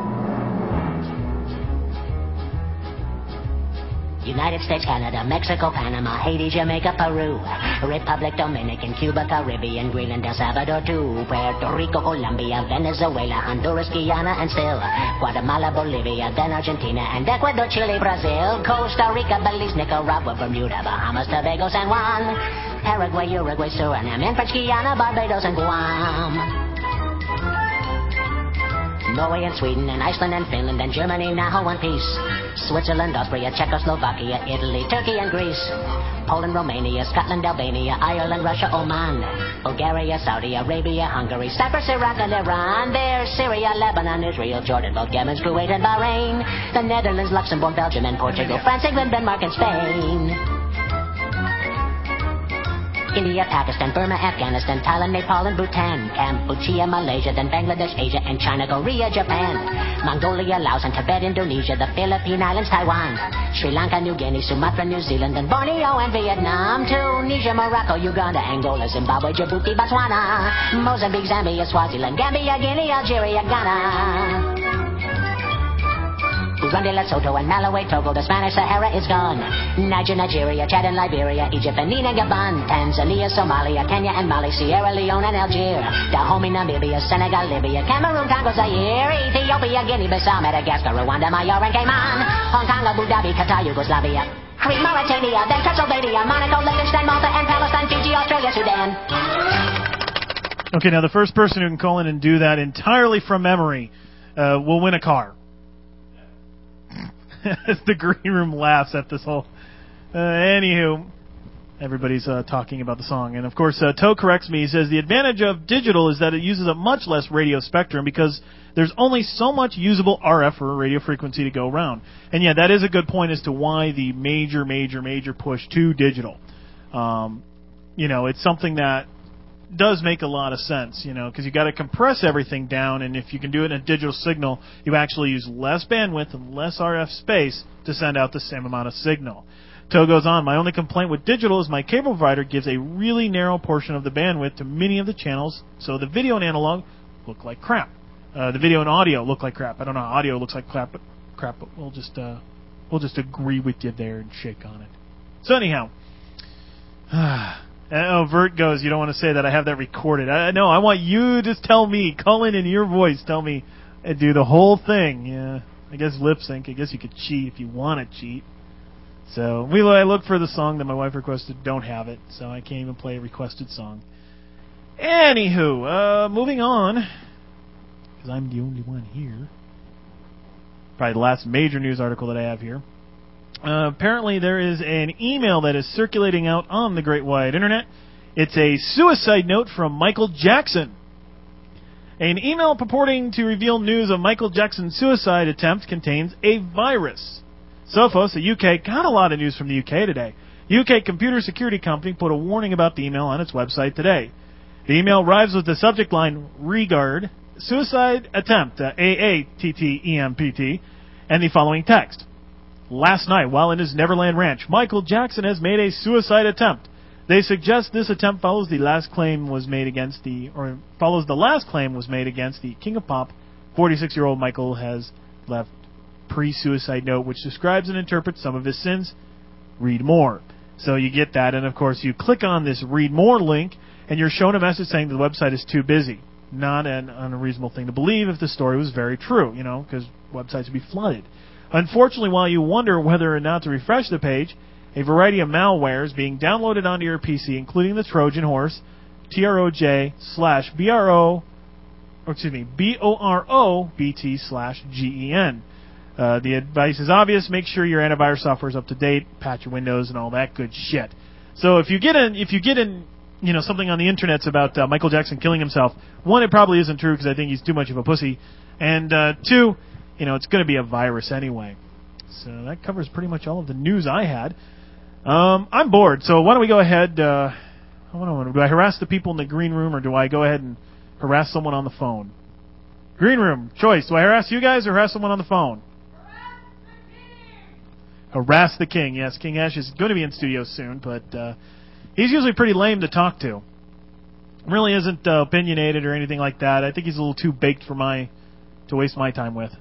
United States, Canada, Mexico, Panama, Haiti, Jamaica, Peru, Republic Dominican, Cuba, Caribbean, Greenland, El Salvador, too, Puerto Rico, Colombia, Venezuela, Honduras, Guyana, and still Guatemala, Bolivia, then Argentina, and Ecuador, Chile, Brazil, Costa Rica, Belize, Nicaragua, Bermuda, Bahamas, Tobago, San Juan, Paraguay, Uruguay, Suriname, and French Guiana, Barbados, and Guam. Norway and Sweden and Iceland and Finland and Germany now one piece. Switzerland, Austria, Czechoslovakia, Italy, Turkey and Greece. Poland, Romania, Scotland, Albania, Ireland, Russia, Oman. Bulgaria, Saudi Arabia, Hungary, Cyprus, Iraq and Iran. There's Syria, Lebanon, Israel, Jordan, both Yemen, Kuwait and Bahrain. The Netherlands, Luxembourg, Belgium and Portugal, France, England, Denmark and Spain. India, Pakistan, Burma, Afghanistan, Thailand, Nepal, and Bhutan, Cambodia, Malaysia, then Bangladesh, Asia, and China, Korea, Japan, Mongolia, Laos, and Tibet, Indonesia, the Philippine Islands, Taiwan, Sri Lanka, New Guinea, Sumatra, New Zealand, and Borneo, and Vietnam, Tunisia, Morocco, Uganda, Angola, Zimbabwe, Djibouti, Botswana, Mozambique, Zambia, Swaziland, Gambia, Guinea, Algeria, Ghana. Burundi, Lesotho, and Malawi, Togo, the Spanish Sahara is gone. Niger, Nigeria, Chad, and Liberia, Egypt, Benin, and Gabon, Tanzania, Somalia, Kenya, and Mali, Sierra Leone, and Algeria, Dahomey, Namibia, Senegal, Libya, Cameroon, Congo, Zaire, Ethiopia, Guinea-Bissau, Madagascar, Rwanda, Majorca, and Cayman, Hong Kong, Abu Dhabi, Qatar, Yugoslavia, Crete, Mauritania, then Transylvania, Monaco, Liechtenstein, Malta, and Palestine, Fiji, Australia, Sudan. Okay, now the first person who can call in and do that entirely from memory uh, will win a car. As the green room laughs at this whole... Uh, anywho, everybody's uh, talking about the song. And, of course, uh, Toe corrects me. He says the advantage of digital is that it uses a much less radio spectrum because there's only so much usable R F, or radio frequency, to go around. And, yeah, that is a good point as to why the major, major, major push to digital. Um, you know, it's something that does make a lot of sense, you know, because you got to compress everything down, and if you can do it in a digital signal, you actually use less bandwidth and less R F space to send out the same amount of signal. Toe goes on, my only complaint with digital is my cable provider gives a really narrow portion of the bandwidth to many of the channels, so the video and analog look like crap. Uh, the video and audio look like crap. I don't know how audio looks like crap, but crap, but we'll just uh, we'll just agree with you there and shake on it. So anyhow, oh, Vert goes, you don't want to say that I have that recorded. I No, I want you to tell me, call in in your voice, tell me, and do the whole thing. Yeah, I guess lip sync. I guess you could cheat if you want to cheat. So we I looked for the song that my wife requested. Don't have it, so I can't even play a requested song. Anywho, uh, moving on, because I'm the only one here. Probably the last major news article that I have here. Uh, apparently there is an email that is circulating out on the Great Wide Internet. It's a suicide note from Michael Jackson. An email purporting to reveal news of Michael Jackson's suicide attempt contains a virus. Sophos, the U K, got a lot of news from the U K today. U K computer security company put a warning about the email on its website today. The email arrives with the subject line, regard, suicide attempt, uh, A A T T E M P T, and the following text. Last night, while in his Neverland ranch, Michael Jackson has made a suicide attempt. They suggest this attempt follows the last claim was made against the, or follows the last claim was made against the King of Pop. forty-six-year-old Michael has left pre-suicide note, which describes and interprets some of his sins. Read more. So you get that, and of course you click on this read more link, and you're shown a message saying the website is too busy. Not an unreasonable thing to believe if the story was very true, you know, because websites would be flooded. Unfortunately, while you wonder whether or not to refresh the page, a variety of malware is being downloaded onto your P C, including the Trojan Horse, T R O J slash B R O, or excuse me, B O R O B T slash G E N. Uh, the advice is obvious. Make sure your antivirus software is up to date, patch your Windows, and all that good shit. So if you get in, if you get in, you know, something on the internet's about uh, Michael Jackson killing himself, one, it probably isn't true because I think he's too much of a pussy, and uh, two, you know, it's going to be a virus anyway. So that covers pretty much all of the news I had. Um, I'm bored, so why don't we go ahead? Uh, I don't know, do I harass the people in the green room, or do I go ahead and harass someone on the phone? Green room, choice. Do I harass you guys or harass someone on the phone? Harass the King. Yes, King Ash is going to be in studio soon, but uh, he's usually pretty lame to talk to. Really isn't uh, opinionated or anything like that. I think he's a little too baked for my to waste my time with.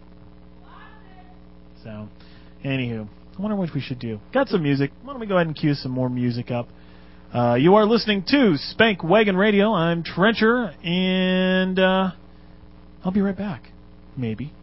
So, anywho, I wonder what we should do. Got some music. Why don't we go ahead and cue some more music up? Uh, you are listening to Spank Wagon Radio. I'm Trencher, and uh, I'll be right back. Maybe.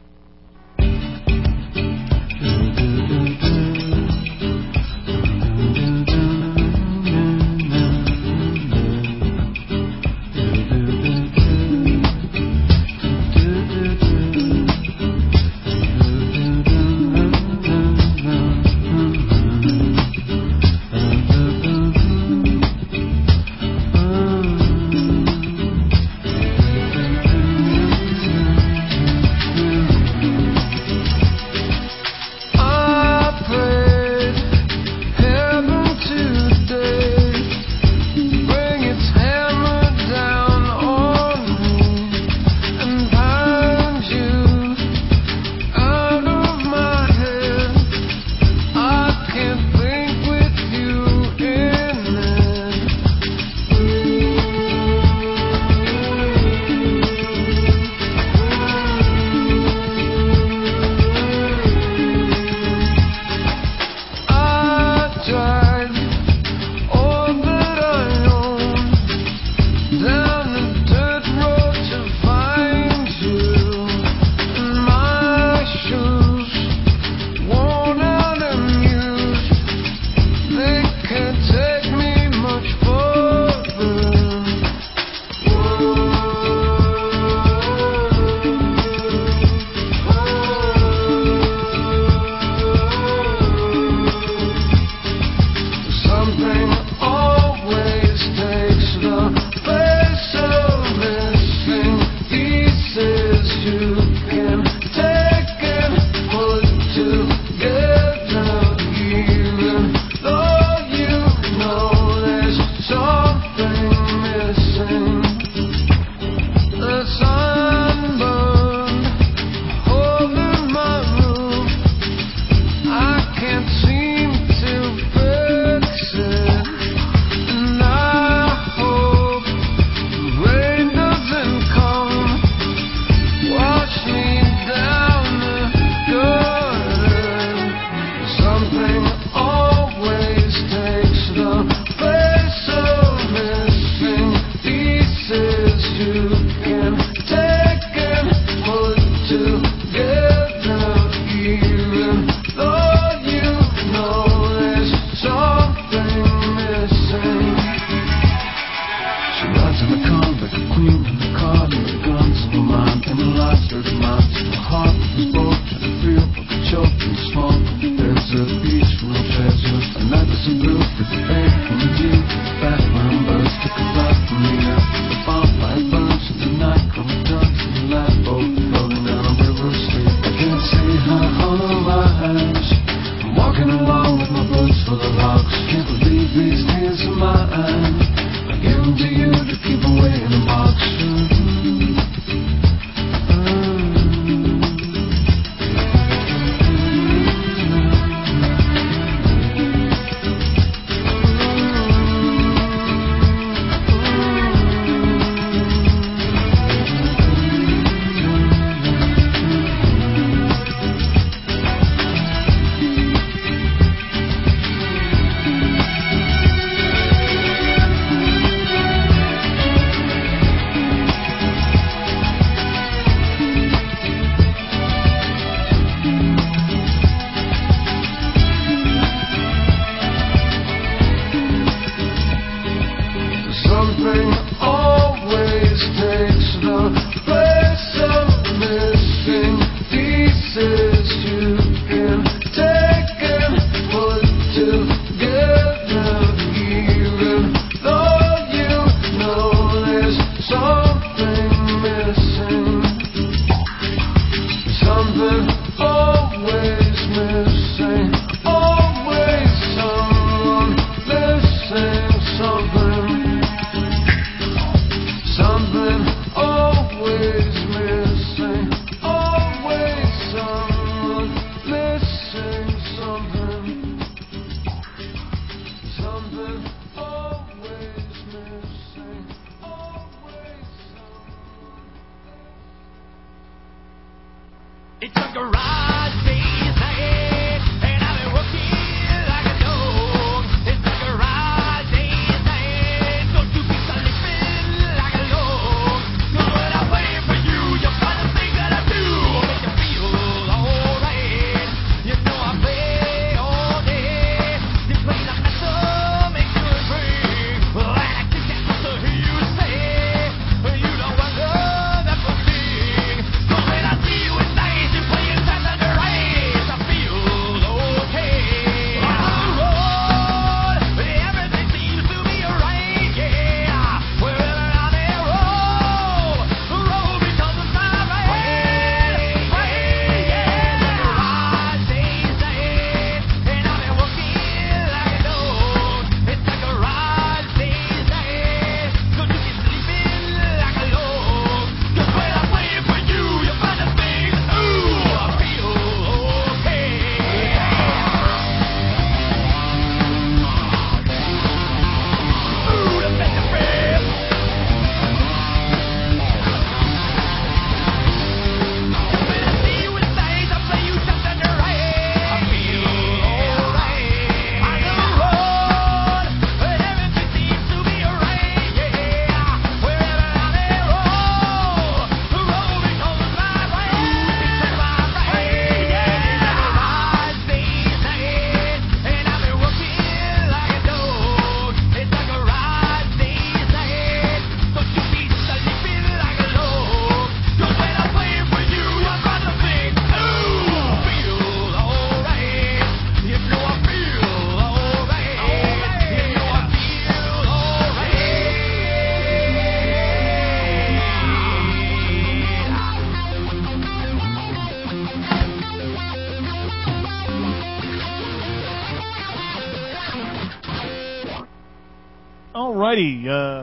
Alrighty, uh,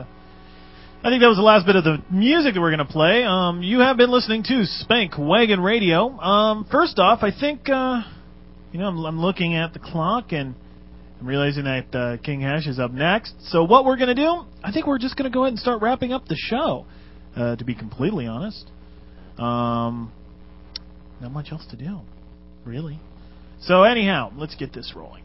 I think that was the last bit of the music that we're going to play. Um, you have been listening to Spank Wagon Radio. Um, first off, I think, uh, you know, I'm, I'm looking at the clock and I'm realizing that uh, King Hash is up next. So what we're going to do, I think we're just going to go ahead and start wrapping up the show, uh, to be completely honest. Um, not much else to do, really. So anyhow, let's get this rolling.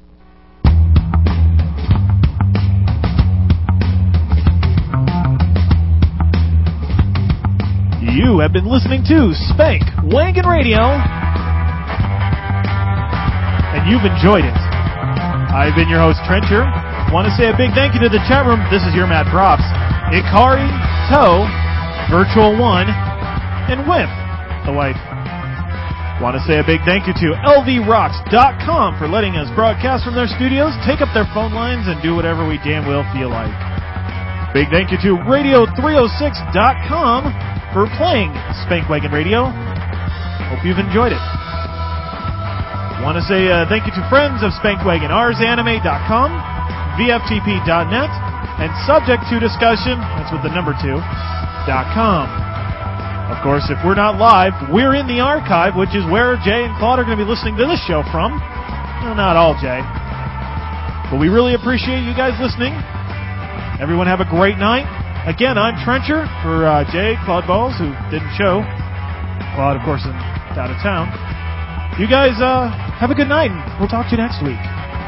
You have been listening to Spank Wagon Radio, and you've enjoyed it. I've been your host, Trencher. Want to say a big thank you to the chat room. This is your Mad Props. Ikari, Toe, Virtual One, and Whip, the wife. Want to say a big thank you to L V rocks dot com for letting us broadcast from their studios, take up their phone lines, and do whatever we damn well feel like. Big thank you to radio three oh six dot com for playing Spankwagon Radio. Hope you've enjoyed it. Want to say uh, thank you to friends of Spankwagon, ars anime dot com, V F T P dot net, and subject to discussion, that's with the number two, dot com. Of course, if we're not live, we're in the archive, which is where Jay and Claude are going to be listening to this show from. Well, not all, Jay. But we really appreciate you guys listening. Everyone have a great night. Again, I'm Trencher for uh, Jay, Claude Balls, who didn't show. Claude, of course, is out of town. You guys uh, have a good night, and we'll talk to you next week.